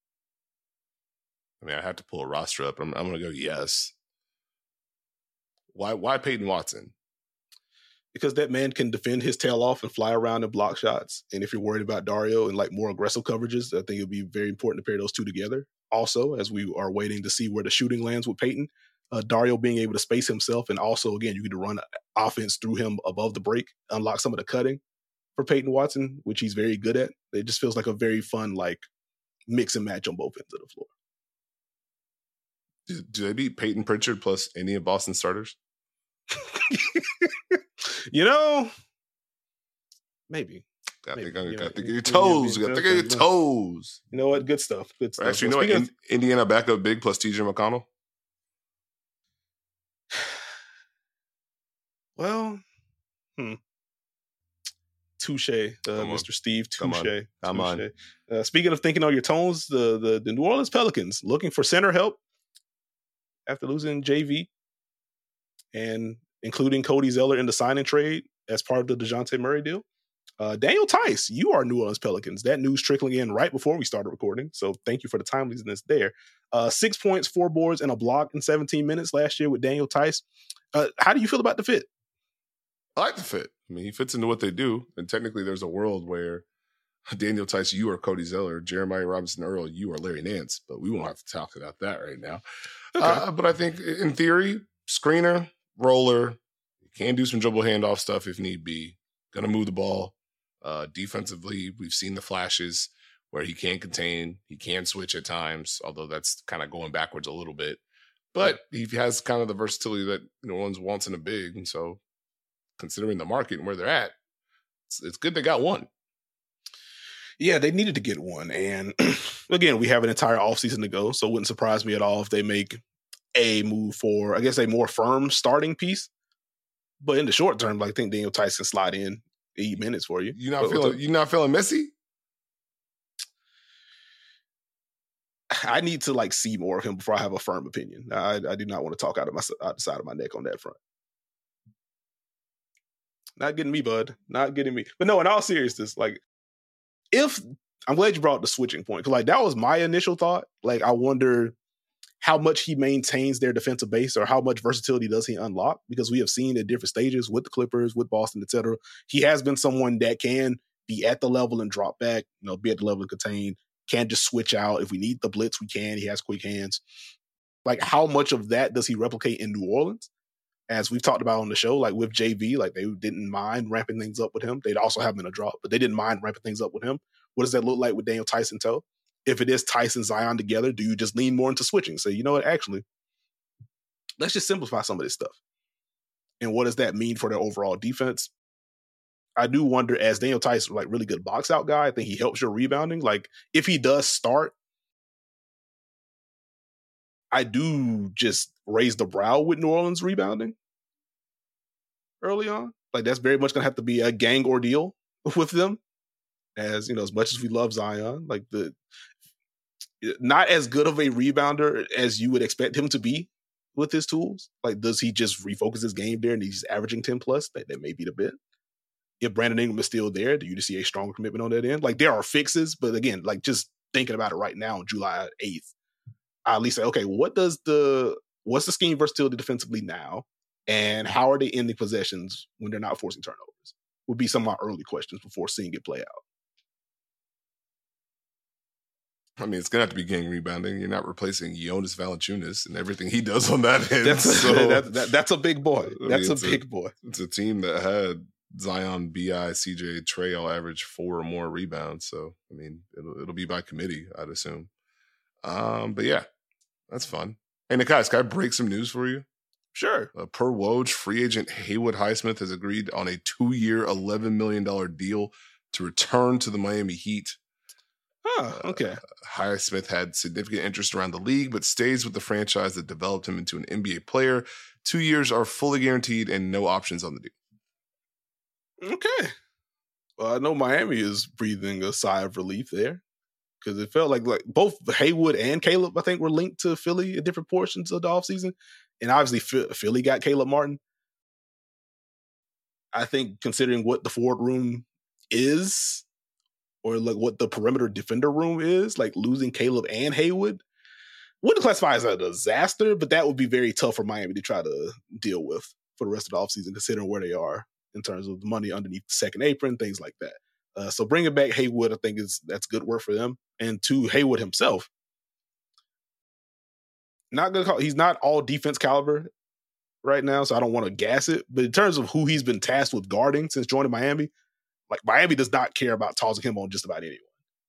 I mean, I have to pull a roster up. I'm going to go yes. Why Peyton Watson? Because that man can defend his tail off and fly around and block shots. And if you're worried about Dario and like more aggressive coverages, I think it'd be very important to pair those two together. Also, as we are waiting to see where the shooting lands with Peyton, Dario being able to space himself, and also again you get to run offense through him above the break, unlock some of the cutting for Peyton Watson, which he's very good at. It just feels like a very fun like mix and match on both ends of the floor. Do they beat Peyton Pritchard plus any of Boston's starters? You know, maybe. Gotta think of your toes. Gotta think of your toes. You know what? Good stuff. Good stuff. Actually, you know what? Indiana backup big plus TJ McConnell. Well, touche, Mr. Steve. Touche. Come on. Speaking of thinking on your toes, the New Orleans Pelicans looking for center help after losing JV and including Cody Zeller in the signing trade as part of the DeJounte Murray deal. Daniel Tice, you are New Orleans Pelicans. That news trickling in right before we started recording, so thank you for the timeliness there. 6 points, 4 boards, and a block in 17 minutes last year with Daniel Tice. How do you feel about the fit? I like the fit. I mean, he fits into what they do, and technically there's a world where Daniel Tice, you are Cody Zeller, Jeremiah Robinson Earl, you are Larry Nance, but we won't have to talk about that right now. Okay. But I think in theory, screener, roller, can do some dribble handoff stuff if need be, gonna move the ball. Defensively, we've seen the flashes where he can contain, he can switch at times, although that's kind of going backwards a little bit. But he has kind of the versatility that New Orleans wants in a big, and so considering the market and where they're at, it's good they got one. Yeah, they needed to get one. And again, we have an entire offseason to go, so it wouldn't surprise me at all if they make a move for, I guess, a more firm starting piece. But in the short term, I think Daniel Tice can slide in 8 minutes for you. You not feeling messy? I need to see more of him before I have a firm opinion. I do not want to talk out the side of my neck on that front. Not getting me, bud. Not getting me. But no, in all seriousness, if I'm glad you brought up the switching point, because that was my initial thought. I wonder how much he maintains their defensive base, or how much versatility does he unlock? Because we have seen at different stages with the Clippers, with Boston, etc. He has been someone that can be at the level and drop back, be at the level and contain, can just switch out. If we need the blitz, we can. He has quick hands. How much of that does he replicate in New Orleans? As we've talked about on the show, with JV, they didn't mind ramping things up with him. They'd also have him in a drop, but they didn't mind ramping things up with him. What does that look like with Daniel Tyson toe? If it is Tyson Zion together, do you just lean more into switching? Say, you know what, actually, let's just simplify some of this stuff. And what does that mean for their overall defense? I do wonder, as Daniel Tyson, really good box out guy, I think he helps your rebounding. If he does start, I do just raise the brow with New Orleans rebounding early on. That's very much going to have to be a gang ordeal with them. As as much as we love Zion, not as good of a rebounder as you would expect him to be with his tools. Does he just refocus his game there and he's averaging 10 plus? That may be the bit. If Brandon Ingram is still there, do you just see a stronger commitment on that end? There are fixes, but again, just thinking about it right now on July 8th, I at least say, okay, what's the scheme versatility defensively now? And how are they ending possessions when they're not forcing turnovers? Would be some of my early questions before seeing it play out. I mean, it's going to have to be gang rebounding. You're not replacing Jonas Valanciunas and everything he does on that end. That's a big boy. That's a big boy. It's a team that had Zion, B.I., C.J., Trey all average 4 or more rebounds. So, I mean, it'll be by committee, I'd assume. But yeah, that's fun. Hey, Nekias, can I break some news for you? Sure. Per Woj, free agent Haywood Highsmith has agreed on a 2-year, $11 million deal to return to the Miami Heat. Okay. Highsmith had significant interest around the league, but stays with the franchise that developed him into an NBA player. 2 years are fully guaranteed and no options on the deal. Okay. Well, I know Miami is breathing a sigh of relief there, because it felt like both Haywood and Caleb, I think, were linked to Philly at different portions of the offseason. And obviously Philly got Caleb Martin. I think considering what the forward room is, or what the perimeter defender room is, losing Caleb and Haywood, wouldn't classify as a disaster, but that would be very tough for Miami to try to deal with for the rest of the offseason, considering where they are in terms of the money underneath the second apron, things like that. So bringing back Haywood, I think that's good work for them. And to Haywood himself, he's not all defense caliber right now, so I don't want to gas it. But in terms of who he's been tasked with guarding since joining Miami, like Miami does not care about tossing him on just about anyone.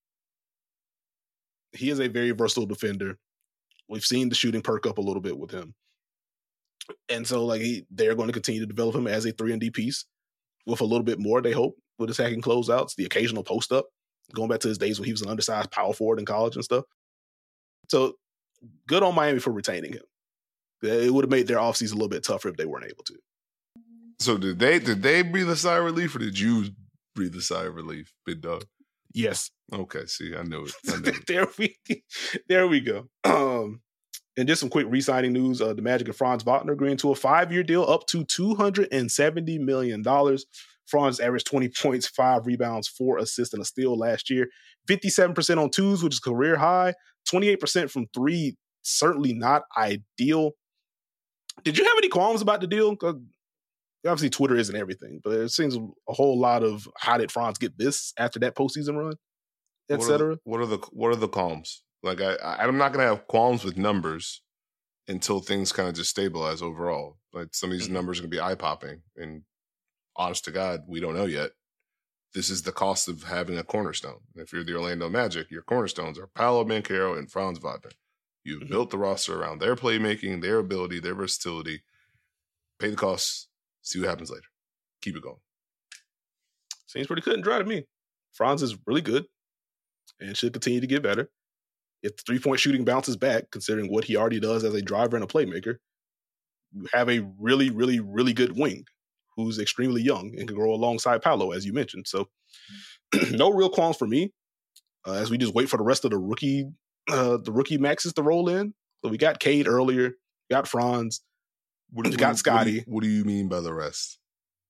He is a very versatile defender. We've seen the shooting perk up a little bit with him. And so like they're going to continue to develop him as a 3-and-D piece with a little bit more, they hope, with attacking closeouts, the occasional post up, going back to his days when he was an undersized power forward in college and stuff. So good on Miami for retaining him. It would have made their offseason a little bit tougher if they weren't able to. So did they breathe a sigh of relief, or did you breathe a sigh of relief, big dog? Yes. Okay, see, I knew it. There we go. And just some quick re-signing news. The Magic and Franz Wagner agreeing to a 5-year deal up to $270 million. Franz averaged 20 points, 5 rebounds, 4 assists, and a steal last year. 57% on twos, which is career high. 28% from three, certainly not ideal. Did you have any qualms about the deal? Because obviously Twitter isn't everything, but it seems a whole lot of how did Franz get this after that postseason run, etc. What are the qualms? Like I'm not gonna have qualms with numbers until things kind of just stabilize overall. Like some of these numbers are gonna be eye popping, and honest to God, we don't know yet. This is the cost of having a cornerstone. If you're the Orlando Magic, your cornerstones are Paolo Banchero and Franz Wagner. You've built the roster around their playmaking, their ability, their versatility. Pay the costs. See what happens later. Keep it going. Seems pretty cut and dry to me. Franz is really good and should continue to get better. If the three-point shooting bounces back, considering what he already does as a driver and a playmaker, you have a really, really, really good wing who's extremely young and can grow alongside Paolo, as you mentioned. So no real qualms for me as we just wait for the rest of the rookie maxes to roll in. So we got Cade earlier, got Franz, we got Scotty. What do you mean by the rest?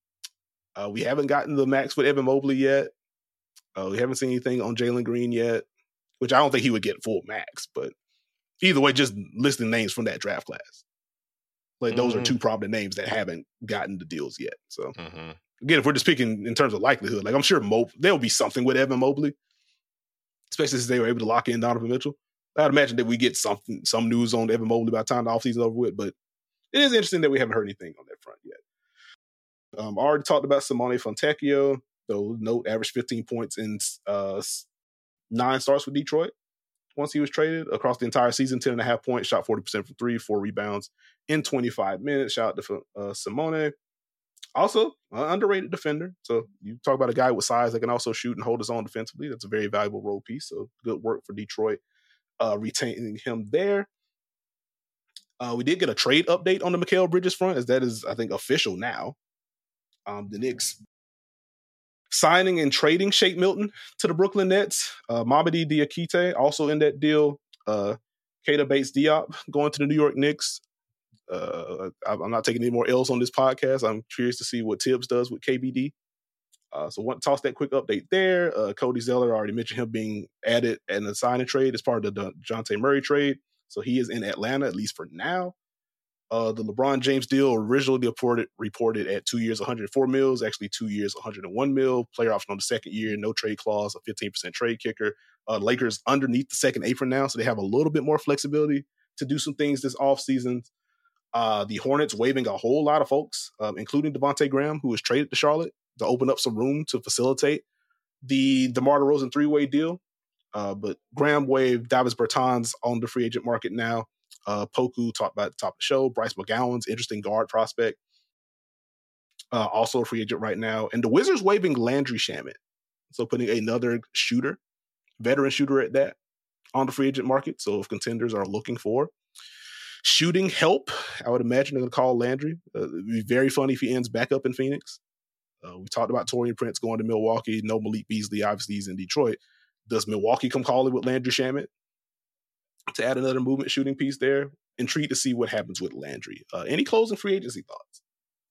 We haven't gotten the max with Evan Mobley yet. We haven't seen anything on Jalen Green yet, which I don't think he would get full max. But either way, just listing names from that draft class. Like those are two prominent names that haven't gotten the deals yet. So again, if we're just speaking in terms of likelihood, like I'm sure there'll be something with Evan Mobley, especially since they were able to lock in Donovan Mitchell. I'd imagine that we get some news on Evan Mobley by the time the offseason over with, but it is interesting that we haven't heard anything on that front yet. I already talked about Simone Fontecchio, though note averaged 15 points in 9 starts with Detroit once he was traded. Across the entire season, 10.5 points, shot 40% from 3, 4 rebounds in 25 minutes. Shout out to Simone. Also, underrated defender. So you talk about a guy with size that can also shoot and hold his own defensively. That's a very valuable role piece. So good work for Detroit retaining him there. We did get a trade update on the Mikal Bridges front, as that is, I think, official now. The Knicks signing and trading Shake Milton to the Brooklyn Nets. Mamadi Diakite also in that deal. Keita Bates-Diop going to the New York Knicks. I'm not taking any more L's on this podcast. I'm curious to see what Tibbs does with KBD. So want to toss that quick update there. Cody Zeller, already mentioned him being added and a sign and trade as part of the DeJounte Murray trade. So he is in Atlanta, at least for now. The LeBron James deal originally reported at 2 years, $104 million, actually 2 years, $101 million. Player option on the second year, no trade clause, a 15% trade kicker. Lakers underneath the second apron now, so they have a little bit more flexibility to do some things this offseason. The Hornets waiving a whole lot of folks, including Devontae Graham, who was traded to Charlotte to open up some room to facilitate the DeMar DeRozan 3-way deal. But Graham waived. Davis Bertans on the free agent market now. Poku talked about at the top of the show. Bryce McGowan's interesting guard prospect. Also a free agent right now. And the Wizards waiving Landry Shamet. So putting another shooter, veteran shooter at that, on the free agent market. So if contenders are looking for shooting help, I would imagine they're going to call Landry. It'd be very funny if he ends back up in Phoenix. We talked about Taurean Prince going to Milwaukee. No Malik Beasley, obviously he's in Detroit. Does Milwaukee come calling with Landry Shamet to add another movement shooting piece there? Intrigued to see what happens with Landry. Any closing free agency thoughts?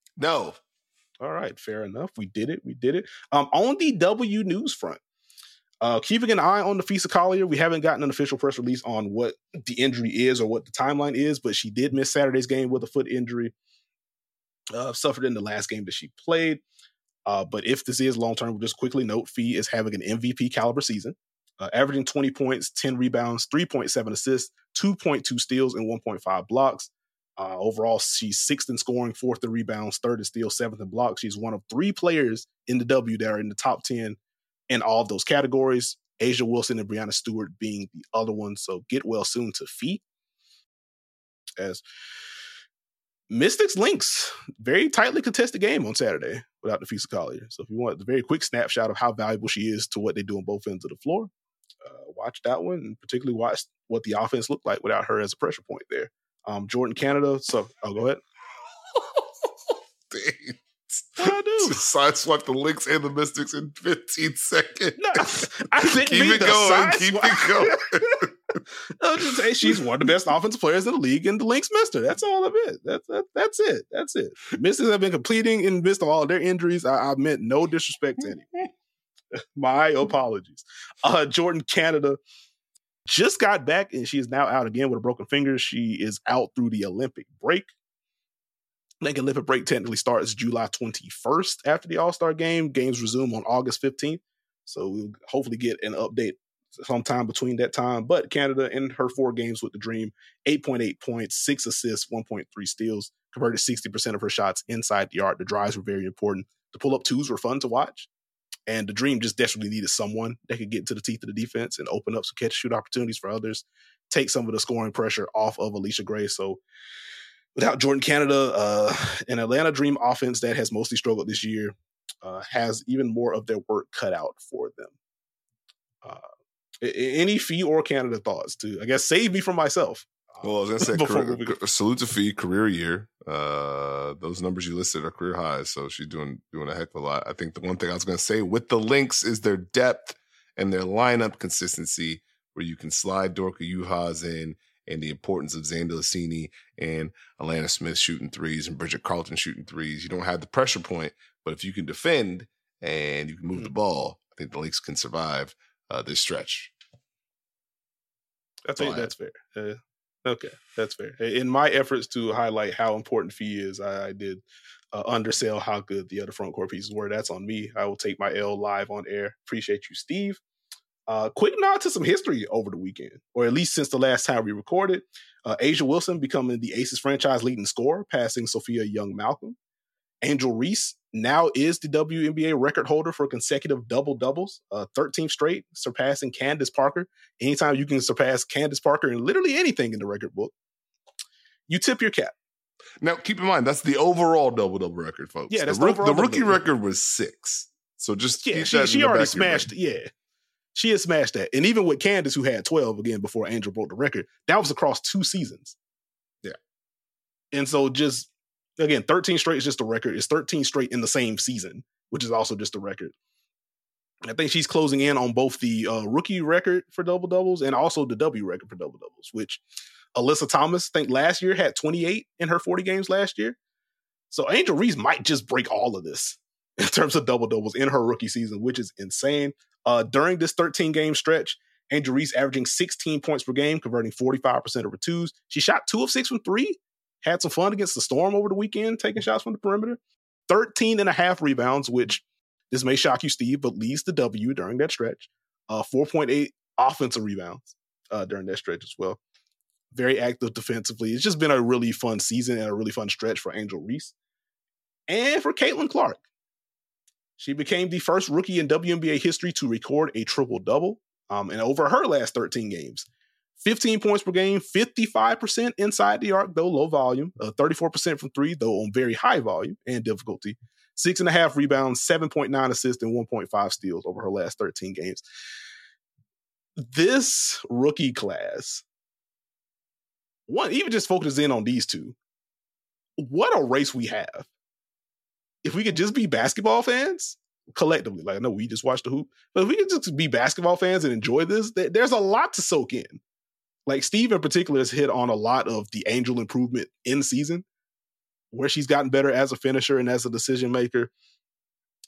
No. All right, fair enough. We did it. On the W News front, Keeping an eye on Nafisa Collier. We haven't gotten an official press release on what the injury is or what the timeline is, but she did miss Saturday's game with a foot injury. Suffered in the last game that she played. But if this is long-term, we'll just quickly note Fee is having an MVP caliber season, averaging 20 points, 10 rebounds, 3.7 assists, 2.2 steals, and 1.5 blocks. Overall, she's 6th in scoring, 4th in rebounds, 3rd in steals, 7th in blocks. She's one of 3 players in the W that are in the top 10 in all of those categories. A'ja Wilson and Breanna Stewart being the other ones. So get well soon to Fee. As Mystics Lynx, very tightly contested game on Saturday without Nafisa Collier. So if you want the very quick snapshot of how valuable she is to what they do on both ends of the floor, watch that one, and particularly watch what the offense looked like without her as a pressure point there. Jordan Canada. So, go ahead. Dang. What I do? Just sideswipe the Lynx and the Mystics in 15 seconds. No, I didn't keep mean it going. Keep it going. I was just saying she's one of the best offensive players in the league, and the Lynx missed her. That's all of it. That's it. That's it. Mystics have been completing in the midst of all of their injuries. I meant no disrespect to anyone. My apologies. Jordan Canada just got back, and she is now out again with a broken finger. She is out through the Olympic break. The Olympic break technically starts July 21st after the All-Star game. Games resume on August 15th. So we'll hopefully get an update sometime between that time. But Canada, in her 4 games with the Dream, 8.8 points, 6 assists, 1.3 steals, converted 60% of her shots inside the arc. The drives were very important. The pull-up twos were fun to watch. And the Dream just desperately needed someone that could get into the teeth of the defense and open up some catch-shoot opportunities for others, take some of the scoring pressure off of Allisha Gray. So without Jordan Canada, an Atlanta Dream offense that has mostly struggled this year has even more of their work cut out for them. Any Fee or Canada thoughts to, I guess, save me from myself? Well, I was going to say, salute to Fee, career year. Those numbers you listed are career highs, so she's doing a heck of a lot. I think the one thing I was going to say with the Lynx is their depth and their lineup consistency, where you can slide Dorka Juhas in, and the importance of Xander Lassini and Alana Smith shooting threes and Bridget Carlton shooting threes. You don't have the pressure point, but if you can defend and you can move the ball, I think the Lynx can survive this stretch. I think that's fair. Okay, that's fair. In my efforts to highlight how important Fee is, I did undersell how good the other front court pieces were. That's on me. I will take my L live on air. Appreciate you, Steve. Quick nod to some history over the weekend, or at least since the last time we recorded. A'ja Wilson becoming the Aces franchise leading scorer, passing Sophia Young-Malcolm. Angel Reese now is the WNBA record holder for consecutive double-doubles, 13th straight, surpassing Candace Parker. Anytime you can surpass Candace Parker in literally anything in the record book, you tip your cap. Now, keep in mind, that's the overall double-double record, folks. Yeah, that's the overall rookie record was 6. So just keep that she already smashed. Yeah, she had smashed that. And even with Candace, who had 12 again before Angel broke the record, that was across 2 seasons. Yeah. And so just, again, 13 straight is just a record. It's 13 straight in the same season, which is also just a record. I think she's closing in on both the rookie record for double-doubles and also the W record for double-doubles, which Alyssa Thomas, I think last year, had 28 in her 40 games last year. So Angel Reese might just break all of this in terms of double-doubles in her rookie season, which is insane. During this 13-game stretch, Angel Reese averaging 16 points per game, converting 45% of her twos. She shot 2 of 6 from 3, had some fun against the Storm over the weekend, taking shots from the perimeter. 13.5 rebounds, which this may shock you, Steve, but leads the W during that stretch. 4.8 offensive rebounds during that stretch as well. Very active defensively. It's just been a really fun season and a really fun stretch for Angel Reese. And for Caitlin Clark. She became the first rookie in WNBA history to record a triple-double. And over her last 13 games, 15 points per game, 55% inside the arc, though low volume, 34% from 3, though on very high volume and difficulty, 6.5 rebounds, 7.9 assists, and 1.5 steals over her last 13 games. This rookie class, even just focus in on these two, what a race we have. If we could just be basketball fans collectively, like I know we just watched the hoop, but if we could just be basketball fans and enjoy this, there's a lot to soak in. Like Steve in particular has hit on a lot of the Angel improvement in season, where she's gotten better as a finisher and as a decision maker.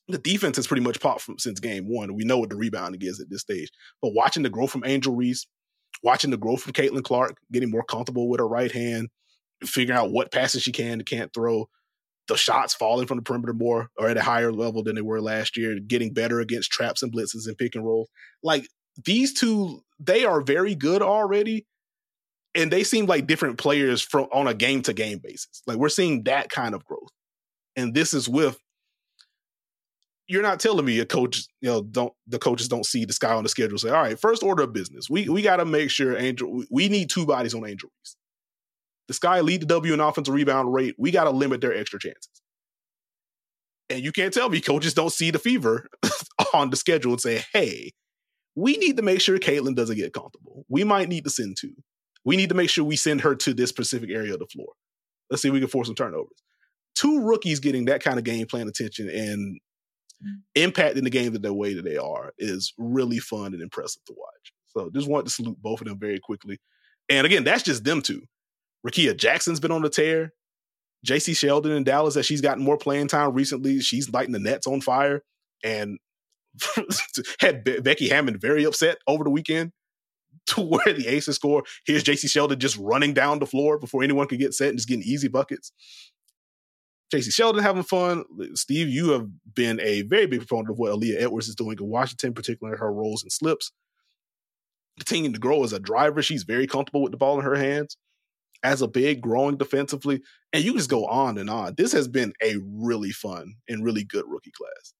the defense has pretty much popped since game one. We know what the rebounding is at this stage. But watching the growth from Angel Reese, watching the growth from Caitlin Clark, getting more comfortable with her right hand, figuring out what passes she can and can't throw, the shots falling from the perimeter more or at a higher level than they were last year, getting better against traps and blitzes and pick and rolls. Like these two, they are very good already. And they seem like different players on a game-to-game basis. Like we're seeing that kind of growth. And this is with, you're not telling me a coach, the coaches don't see the sky on the schedule and say, all right, first order of business. We got to make sure we need two bodies on Angel Reese. The Sky lead the W in offensive rebound rate. We got to limit their extra chances. And you can't tell me coaches don't see the fever on the schedule and say, hey, we need to make sure Caitlin doesn't get comfortable. We might need to send two. We need to make sure we send her to this specific area of the floor. Let's see if we can force some turnovers. Two rookies getting that kind of game plan attention and impacting the game the way that they are is really fun and impressive to watch. So just wanted to salute both of them very quickly. And again, that's just them two. Rakia Jackson's been on the tear. JC Sheldon in Dallas, as she's gotten more playing time recently, she's lighting the Nets on fire and had Becky Hammond very upset over the weekend to where the Aces score. Here's JC Sheldon just running down the floor before anyone could get set and just getting easy buckets. JC Sheldon having fun. Steve, you have been a very big proponent of what Aaliyah Edwards is doing in Washington, particularly her rolls and slips. Continuing to grow as a driver, she's very comfortable with the ball in her hands. As a big, growing defensively, and you just go on and on. This has been a really fun and really good rookie class.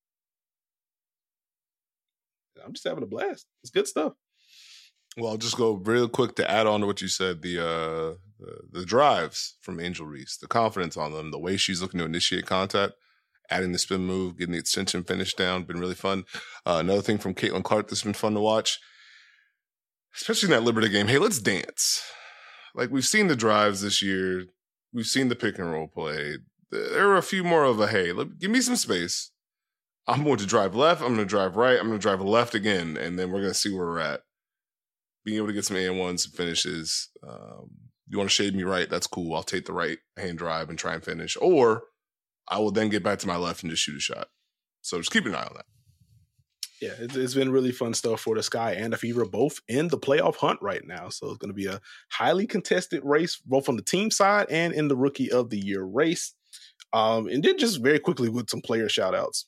I'm just having a blast. It's good stuff. Well, I'll just go real quick to add on to what you said. The drives from Angel Reese, the confidence on them, the way she's looking to initiate contact, adding the spin move, getting the extension finish down, been really fun. Another thing from Caitlin Clark that's been fun to watch, especially in that Liberty game. Hey, let's dance. Like, we've seen the drives this year. We've seen the pick and roll play. There are a few more of a, hey, give me some space. I'm going to drive left. I'm going to drive right. I'm going to drive left again. And then we're going to see where we're at. Being able to get some and-ones and finishes. You want to shade me right? That's cool. I'll take the right hand drive and try and finish. Or I will then get back to my left and just shoot a shot. So just keep an eye on that. Yeah, it's been really fun stuff for the Sky and the Fever, both in the playoff hunt right now. So it's going to be a highly contested race, both on the team side and in the Rookie of the Year race. And then just very quickly with some player shout-outs.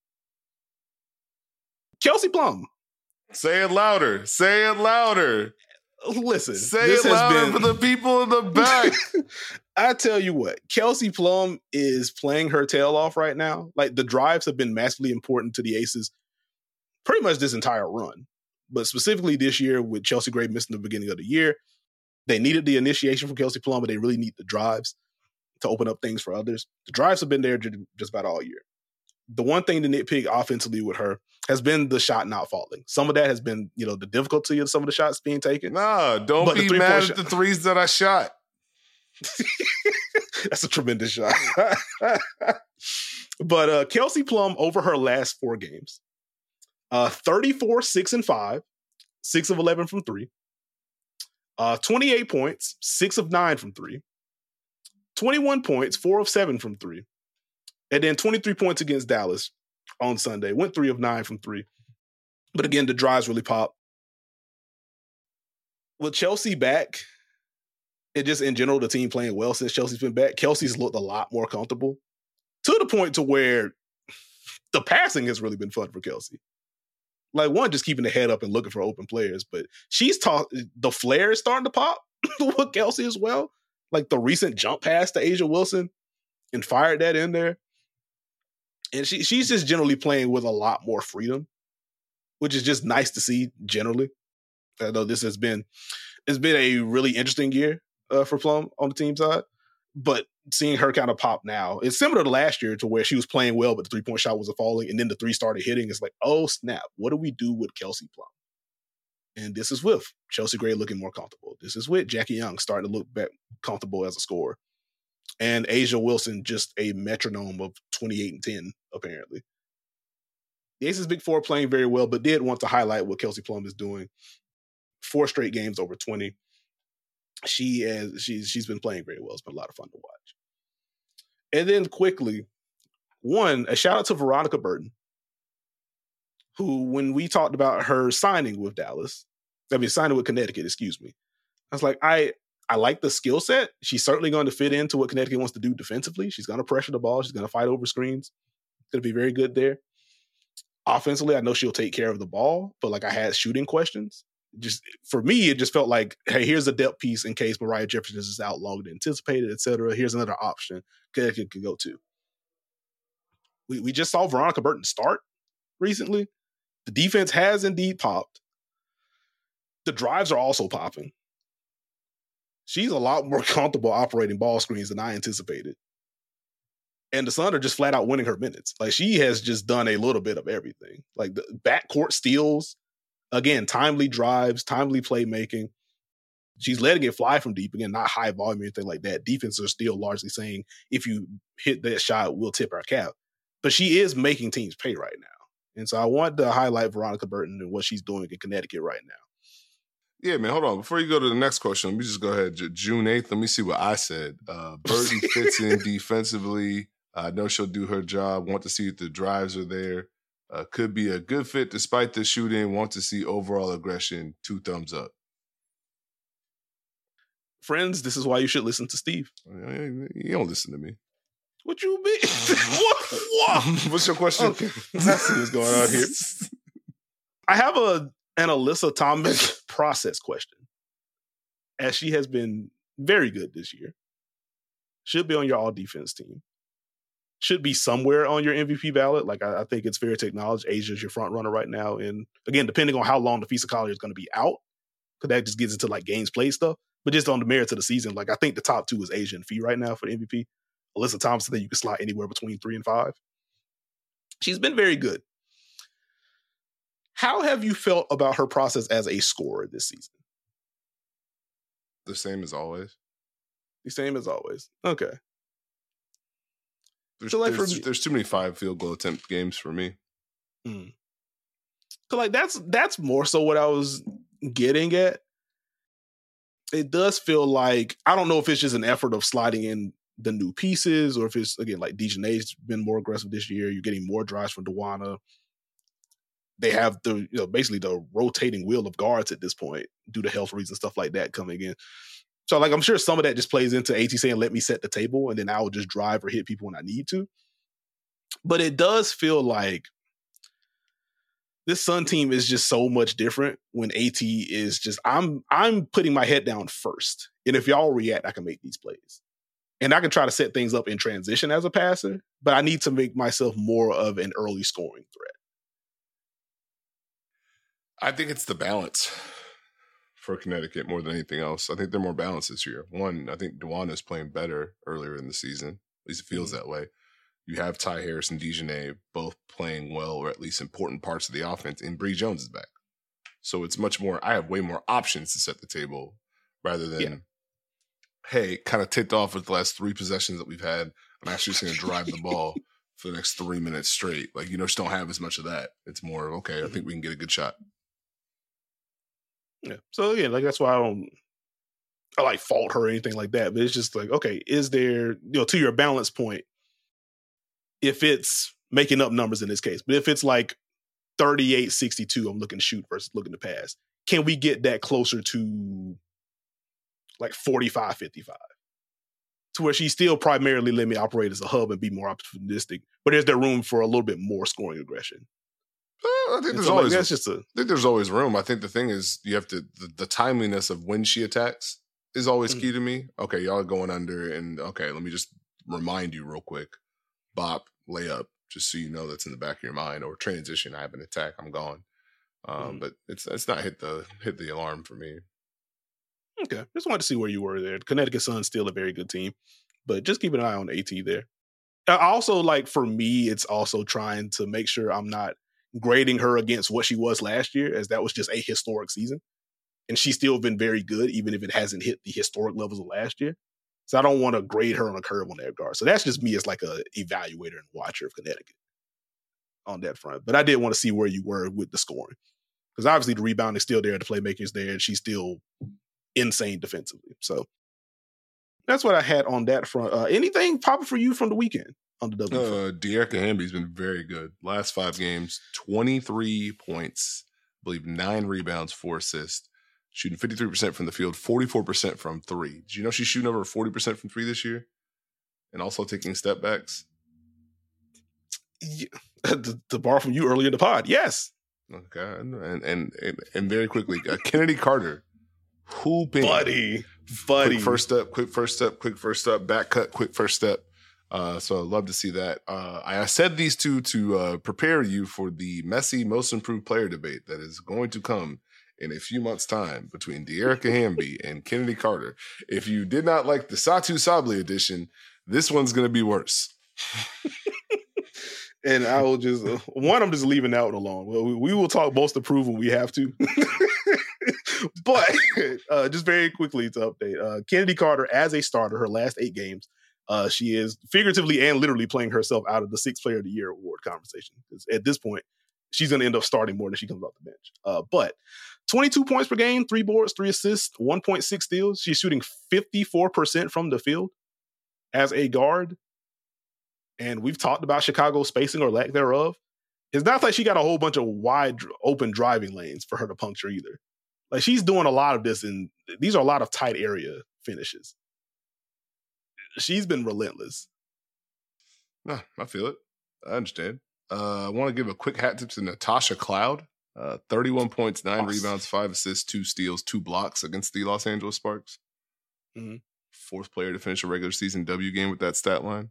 Kelsey Plum. Say it louder. Say it louder. Listen. Say it louder for the people in the back. I tell you what, Kelsey Plum is playing her tail off right now. Like, the drives have been massively important to the Aces pretty much this entire run. But specifically this year with Chelsea Gray missing the beginning of the year, they needed the initiation from Kelsey Plum, but they really need the drives to open up things for others. The drives have been there just about all year. The one thing to nitpick offensively with her has been the shot not falling. Some of that has been, the difficulty of some of the shots being taken. No, don't be mad at the threes that I shot. That's a tremendous shot. But Kelsey Plum, over her last 4 games, 34, 6 and 5, 6 of 11 from 3, 28 points, 6 of 9 from 3, 21 points, 4 of 7 from 3, and then 23 points against Dallas on Sunday. Went 3 of 9 from 3. But again, the drives really pop. With Chelsea back, and just in general, the team playing well since Chelsea's been back, Kelsey's looked a lot more comfortable to the point to where the passing has really been fun for Kelsey. Like, one, just keeping the head up and looking for open players, but the flare is starting to pop with Kelsey as well. Like the recent jump pass to A'ja Wilson and fired that in there. And she's just generally playing with a lot more freedom, which is just nice to see generally. I know it's been a really interesting year for Plum on the team side, but seeing her kind of pop now, it's similar to last year to where she was playing well, but the 3-point shot wasn't falling, and then the 3 started hitting. It's like, oh snap, what do we do with Kelsey Plum? And this is with Chelsea Gray looking more comfortable. This is with Jackie Young starting to look back comfortable as a scorer. And A'ja Wilson, just a metronome of 28 and 10, apparently. The Aces Big Four playing very well, but did want to highlight what Kelsey Plum is doing. 4 straight games over 20. She's been playing very well. It's been a lot of fun to watch. And then quickly, a shout out to Veronica Burton. who, when we talked about her signing with Connecticut, excuse me. I was like, I like the skill set. She's certainly going to fit into what Connecticut wants to do defensively. She's going to pressure the ball. She's going to fight over screens. Going to be very good there. Offensively, I know she'll take care of the ball, but like I had shooting questions. Just for me, it just felt like, hey, here's a depth piece in case Mariah Jefferson is out longer than anticipated, etc. Here's another option Connecticut could go to. We just saw Veronica Burton start recently. The defense has indeed popped. The drives are also popping. She's a lot more comfortable operating ball screens than I anticipated. And the Sun are just flat out winning her minutes. Like, she has just done a little bit of everything. Like, the backcourt steals, again, timely drives, timely playmaking. She's letting it fly from deep. Again, not high volume or anything like that. Defenses are still largely saying, if you hit that shot, we'll tip our cap. But she is making teams pay right now. And so I want to highlight Veronica Burton and what she's doing in Connecticut right now. Yeah, man, hold on. Before you go to the next question, let me just go ahead. June 8th, let me see what I said. Burton fits in defensively. I know she'll do her job. Want to see if the drives are there. Could be a good fit despite the shooting. Want to see overall aggression. 2 thumbs up. Friends, this is why you should listen to Steve. You don't listen to me. What you mean? What? What's your question? Okay. Let's see what's going on here. I have an Alyssa Thomas process question, as she has been very good this year. Should be on your all-defense team. Should be somewhere on your MVP ballot. Like, I think it's fair to acknowledge Asia's your front runner right now. And again, depending on how long Nafisa Collier is going to be out, because that just gets into like games played stuff. But just on the merits of the season, like I think the top 2 is Asia and Fee right now for the MVP. Alyssa Thomas, I think you can slot anywhere between 3 and 5. She's been very good. How have you felt about her process as a scorer this season? The same as always. The same as always. Okay. There's too many 5 field goal attempt games for me. So like that's more so what I was getting at. It does feel like, I don't know if it's just an effort of sliding in the new pieces, or if it's, again, like DiJonai's been more aggressive this year. You're getting more drives from DeWanna. They have basically the rotating wheel of guards at this point due to health reasons, stuff like that coming in. So like, I'm sure some of that just plays into AT saying, let me set the table, and then I will just drive or hit people when I need to. But it does feel like this Sun team is just so much different when AT is just, I'm putting my head down first. And if y'all react, I can make these plays. And I can try to set things up in transition as a passer, but I need to make myself more of an early scoring threat. I think it's the balance for Connecticut more than anything else. I think they're more balanced this year. One, I think DeWanna is playing better earlier in the season. At least it feels that way. You have Ty Harris and DiJonai both playing well, or at least important parts of the offense, and Bree Jones is back. So it's much more, I have way more options to set the table rather than, hey, kind of ticked off with the last 3 possessions that we've had. I'm actually just going to drive the ball for the next 3 minutes straight. Like, just don't have as much of that. It's more, okay, I think we can get a good shot. Yeah. So yeah, like that's why I like fault her or anything like that. But it's just like, okay, is there, to your balance point, if it's making up numbers in this case, but if it's like 38-62, I'm looking to shoot versus looking to pass, can we get that closer to like 45-55? To where she still primarily let me operate as a hub and be more opportunistic, but is there room for a little bit more scoring aggression? I think there's always there's always room. I think the thing is, you have to the timeliness of when she attacks is always key to me. Okay, y'all are going under, and okay, let me just remind you real quick. Bop, layup, just so you know that's in the back of your mind. Or transition, I have an attack, I'm gone. But it's not hit the alarm for me. Okay, just wanted to see where you were there. Connecticut Sun's still a very good team, but just keep an eye on AT there. I also, like, for me, it's also trying to make sure I'm not grading her against what she was last year, as that was just a historic season. And she's still been very good, even if it hasn't hit the historic levels of last year. So I don't want to grade her on a curve on that regard. So that's just me as like a evaluator and watcher of Connecticut on that front. But I did want to see where you were with the scoring. Because obviously the rebounding is still there, the playmaking is there, and she's still insane defensively. So that's what I had on that front. Anything popping for you from the weekend? on the W front. De'Erica Hamby's been very good. Last 5 games, 23 points, I believe 9 rebounds, 4 assists, shooting 53% from the field, 44% from 3. Did you know she's shooting over 40% from 3 this year? And also taking step backs? Yeah. To borrow from you earlier in the pod, yes. Okay, and very quickly, Kennedy Carter, hooping, buddy. Quick first step, back cut, quick first step. So I'd love to see that. I said these two to prepare you for the messy most improved player debate that is going to come in a few months' time between De'Erica Hamby and Kennedy Carter. If you did not like the Satu Sabli edition, this one's going to be worse. And I will just I'm just leaving that one alone. Well, we will talk most approved when we have to. But just very quickly to update, Kennedy Carter as a starter, her last 8 games, she is figuratively and literally playing herself out of the 6th Player of the Year award conversation. Because at this point, she's going to end up starting more than she comes off the bench. But 22 points per game, 3 boards, 3 assists, 1.6 steals. She's shooting 54% from the field as a guard. And we've talked about Chicago's spacing or lack thereof. It's not like she got a whole bunch of wide open driving lanes for her to puncture either. Like, she's doing a lot of this, and these are a lot of tight area finishes. She's been relentless. No, I feel it. I understand. I want to give a quick hat tip to Natasha Cloud. 31 points, 9 rebounds, 5 assists, 2 steals, 2 blocks against the Los Angeles Sparks. Mm-hmm. 4th player to finish a regular season W game with that stat line.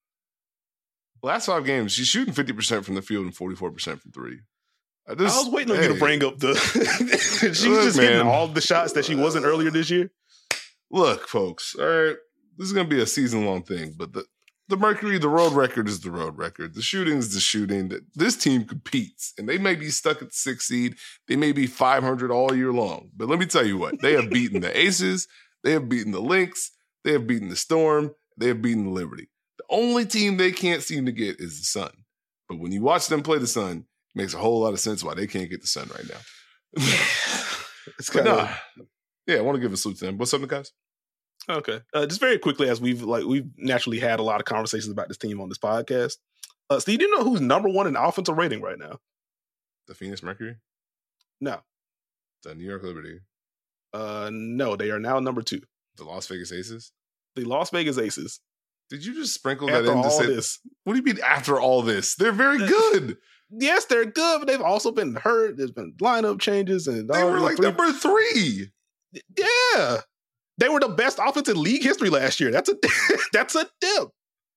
Last 5 games, she's shooting 50% from the field and 44% from 3. I was waiting on you to bring up the... She's just hitting all the shots that she wasn't earlier this year. Look, folks, all right, this is going to be a season-long thing, but the Mercury, the road record is the road record. The shooting is the shooting. This team competes, and they may be stuck at the 6th seed. They may be 500 all year long. But let me tell you what, they have beaten the Aces, they have beaten the Lynx, they have beaten the Storm, they have beaten the Liberty. The only team they can't seem to get is the Sun. But when you watch them play the Sun, it makes a whole lot of sense why they can't get the Sun right now. It's kind of... Yeah, I want to give a salute to them. What's up, guys? Okay. Just very quickly, as we've naturally had a lot of conversations about this team on this podcast. Steve, do you know who's number 1 in offensive rating right now? The Phoenix Mercury? No. The New York Liberty? No, they are now number 2. The Las Vegas Aces? The Las Vegas Aces. Did you just sprinkle that in to say this? What do you mean after all this? They're very good. Yes, they're good, but they've also been hurt. There's been lineup changes, and they were like number 3. Yeah, they were the best offense in league history last year. That's a dip.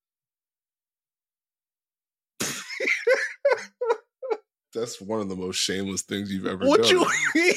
That's one of the most shameless things you've ever what done. You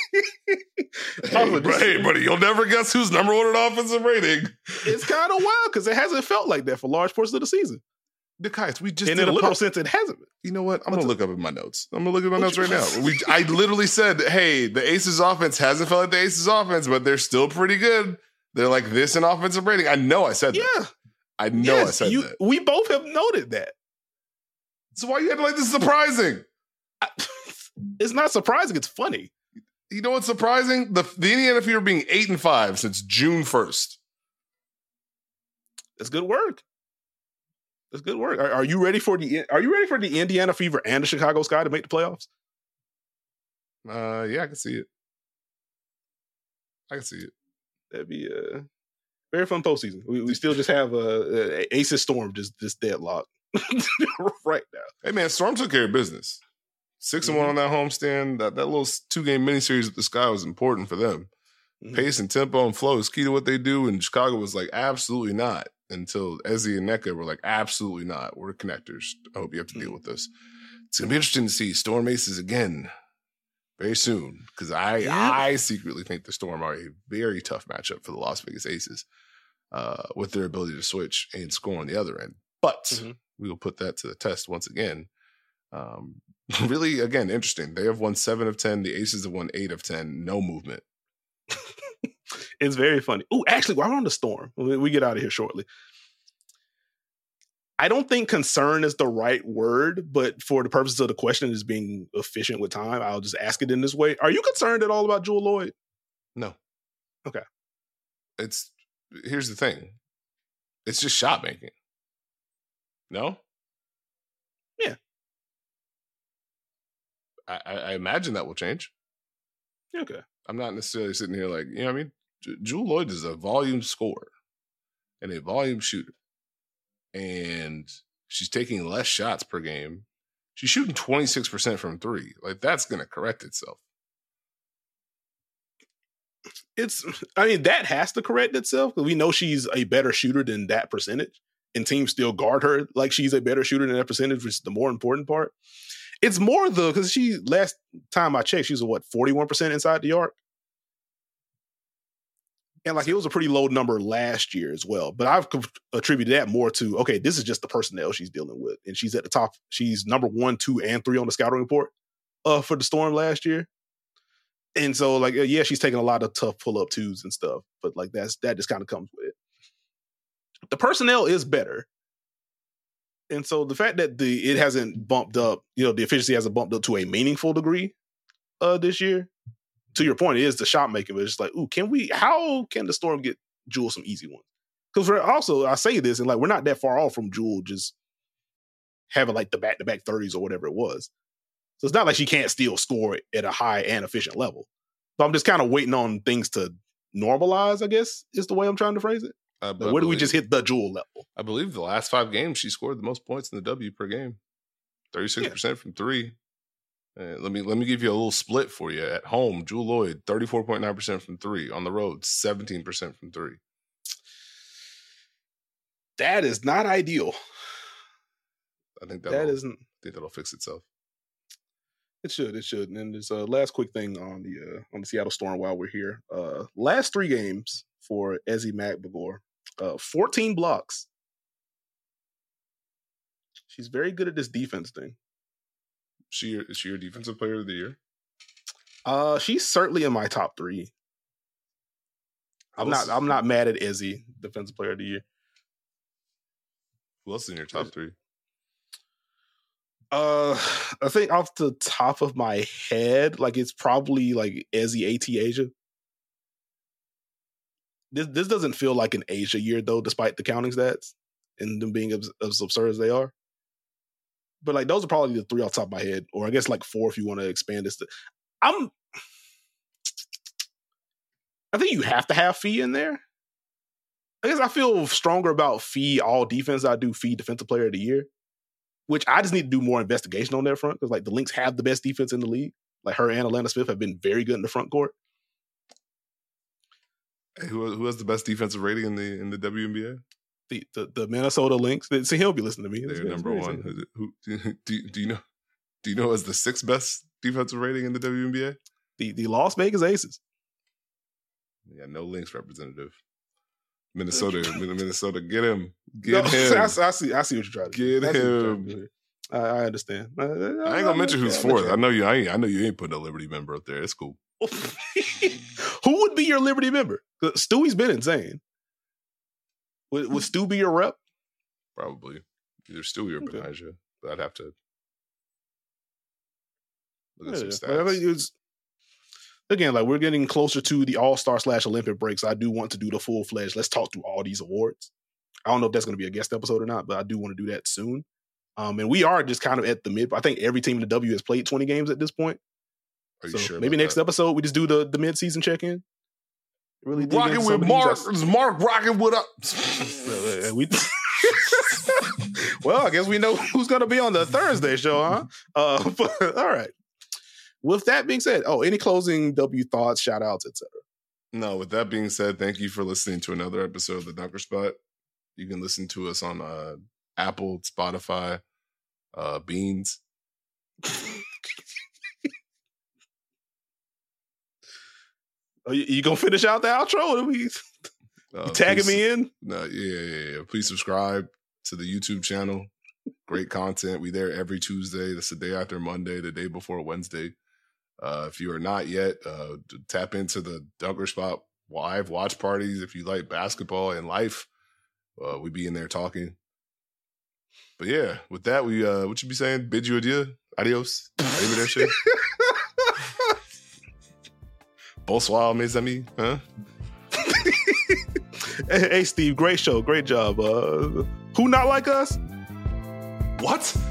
hey, buddy, you'll never guess who's number 1 in offensive rating. It's kind of wild because it hasn't felt like that for large portions of the season. Guys, we just in a literal sense, it hasn't been. You know what? I'm going to look up in my notes. I'm going to look at my notes right now. I literally said, hey, the Aces offense hasn't felt like the Aces offense, but they're still pretty good. They're like this in offensive rating. I know I said that. I know I said that. We both have noted that. So why you acting like this is surprising? It's not surprising. It's funny. You know what's surprising? The Indiana Fever being 8-5 since June 1st. That's good work. That's good work. Are you ready for the Indiana Fever and the Chicago Sky to make the playoffs? Yeah, I can see it. That'd be a very fun postseason. We still just have Aces Storm just deadlocked right now. Hey man, Storm took care of business. 6-1 on that homestand. That little 2-game miniseries with the Sky was important for them. Mm-hmm. Pace and tempo and flow is key to what they do. And Chicago was like, absolutely not. Until Ezzy and NECA were like, absolutely not. We're connectors. I hope you have to deal with this. It's going to be interesting to see Storm Aces again very soon. Because I secretly think the Storm are a very tough matchup for the Las Vegas Aces with their ability to switch and score on the other end. But we will put that to the test once again. Really, again, interesting. They have won 7 of 10. The Aces have won 8 of 10. No movement. It's very funny. Oh, actually, while we're on the Storm, we get out of here shortly. I don't think concern is the right word, but for the purposes of the question is being efficient with time, I'll just ask it in this way. Are you concerned at all about Jewell Loyd? No. Okay. Here's the thing. It's just shot making. No? Yeah. I imagine that will change. Okay. I'm not necessarily sitting here like, you know what I mean? Jewell Loyd is a volume scorer and a volume shooter. And she's taking less shots per game. She's shooting 26% from three. Like, that's going to correct itself. That has to correct itself because we know she's a better shooter than that percentage. And teams still guard her like she's a better shooter than that percentage, which is the more important part. It's more because last time I checked, she was 41% inside the arc. And like it was a pretty low number last year as well. But I've attributed that more to, okay, this is just the personnel she's dealing with. And she's at the top. She's number 1, 2, and 3 on the scouting report for the Storm last year. And so like, yeah, she's taking a lot of tough pull-up twos and stuff. But like that just kind of comes with it. The personnel is better. And so the fact that it hasn't bumped up, the efficiency hasn't bumped up to a meaningful degree this year. To your point, it is the shot making, but it's like, how can the Storm get Jewell some easy ones? Because also, I say this, and like, we're not that far off from Jewell just having like the back-to-back 30s or whatever it was. So it's not like she can't still score at a high and efficient level. So I'm just kind of waiting on things to normalize, I guess, is the way I'm trying to phrase it. Where do we just hit the Jewell level? I believe the last 5 games, she scored the most points in the W per game. 36% from three. Let me give you a little split for you. At home, Jewell Loyd, 34.9% from three. On the road, 17% from three. That is not ideal. I think that'll fix itself. It should. And there's a last quick thing on the Seattle Storm while we're here. Last 3 games for Ezi Magbegor, 14 blocks. She's very good at this defense thing. Is she your defensive player of the year? She's certainly in my top 3. I'm not mad at Ezi, defensive player of the year. Who else is in your top 3? I think off the top of my head, like it's probably like Ezi AT Asia. This doesn't feel like an Asia year though, despite the counting stats and them being as absurd as they are. But like those are probably the 3 off the top of my head, or I guess like 4 if you want to expand this. I think you have to have Fee in there. I guess I feel stronger about Fee all defense than I do Fee defensive player of the year, which I just need to do more investigation on their front because like the Lynx have the best defense in the league. Like her and Atlanta Smith have been very good in the front court. Hey, who has the best defensive rating in the WNBA? The Minnesota Lynx. See, he'll be listening to me. They're number 1. Who do you know? Do you know as the 6th best defensive rating in the WNBA? The Las Vegas Aces. Yeah, no Lynx representative. Minnesota, get him. Him. I see what you're trying to do. Get him. I understand. I ain't gonna mention who's 4th. I know you ain't putting a Liberty member up there. It's cool. Who would be your Liberty member? Stewie's been insane. Would Stu be your rep? Probably. Either Stewie or Benijah. But I'd have to look at some stats. Again, like we're getting closer to the All-Star / Olympic breaks. I do want to do the full-fledged, let's talk through all these awards. I don't know if that's going to be a guest episode or not, but I do want to do that soon. And we are just kind of at the mid. I think every team in the W has played 20 games at this point. Are you sure? Maybe next episode we just do the mid-season check-in. Really rocking with Mark. Is Mark rocking with us? Well, I guess we know who's going to be on the Thursday show, huh? But, all right. With that being said, any closing W thoughts, shout outs, etc. No, with that being said, thank you for listening to another episode of The Dunker Spot. You can listen to us on Apple, Spotify, Beans. You gonna finish out the outro? You tagging me in? No, yeah. Please subscribe to the YouTube channel. Great content. We there every Tuesday. That's the day after Monday, the day before Wednesday. If you are not yet, tap into the Dunker Spot live watch parties. If you like basketball and life, we be in there talking. But yeah, with that, we what you be saying? Bid you adieu. Adios. Maybe that shit. Bonsoir, mes amis. Huh? Hey, Steve, great show. Great job. Who not like us? What?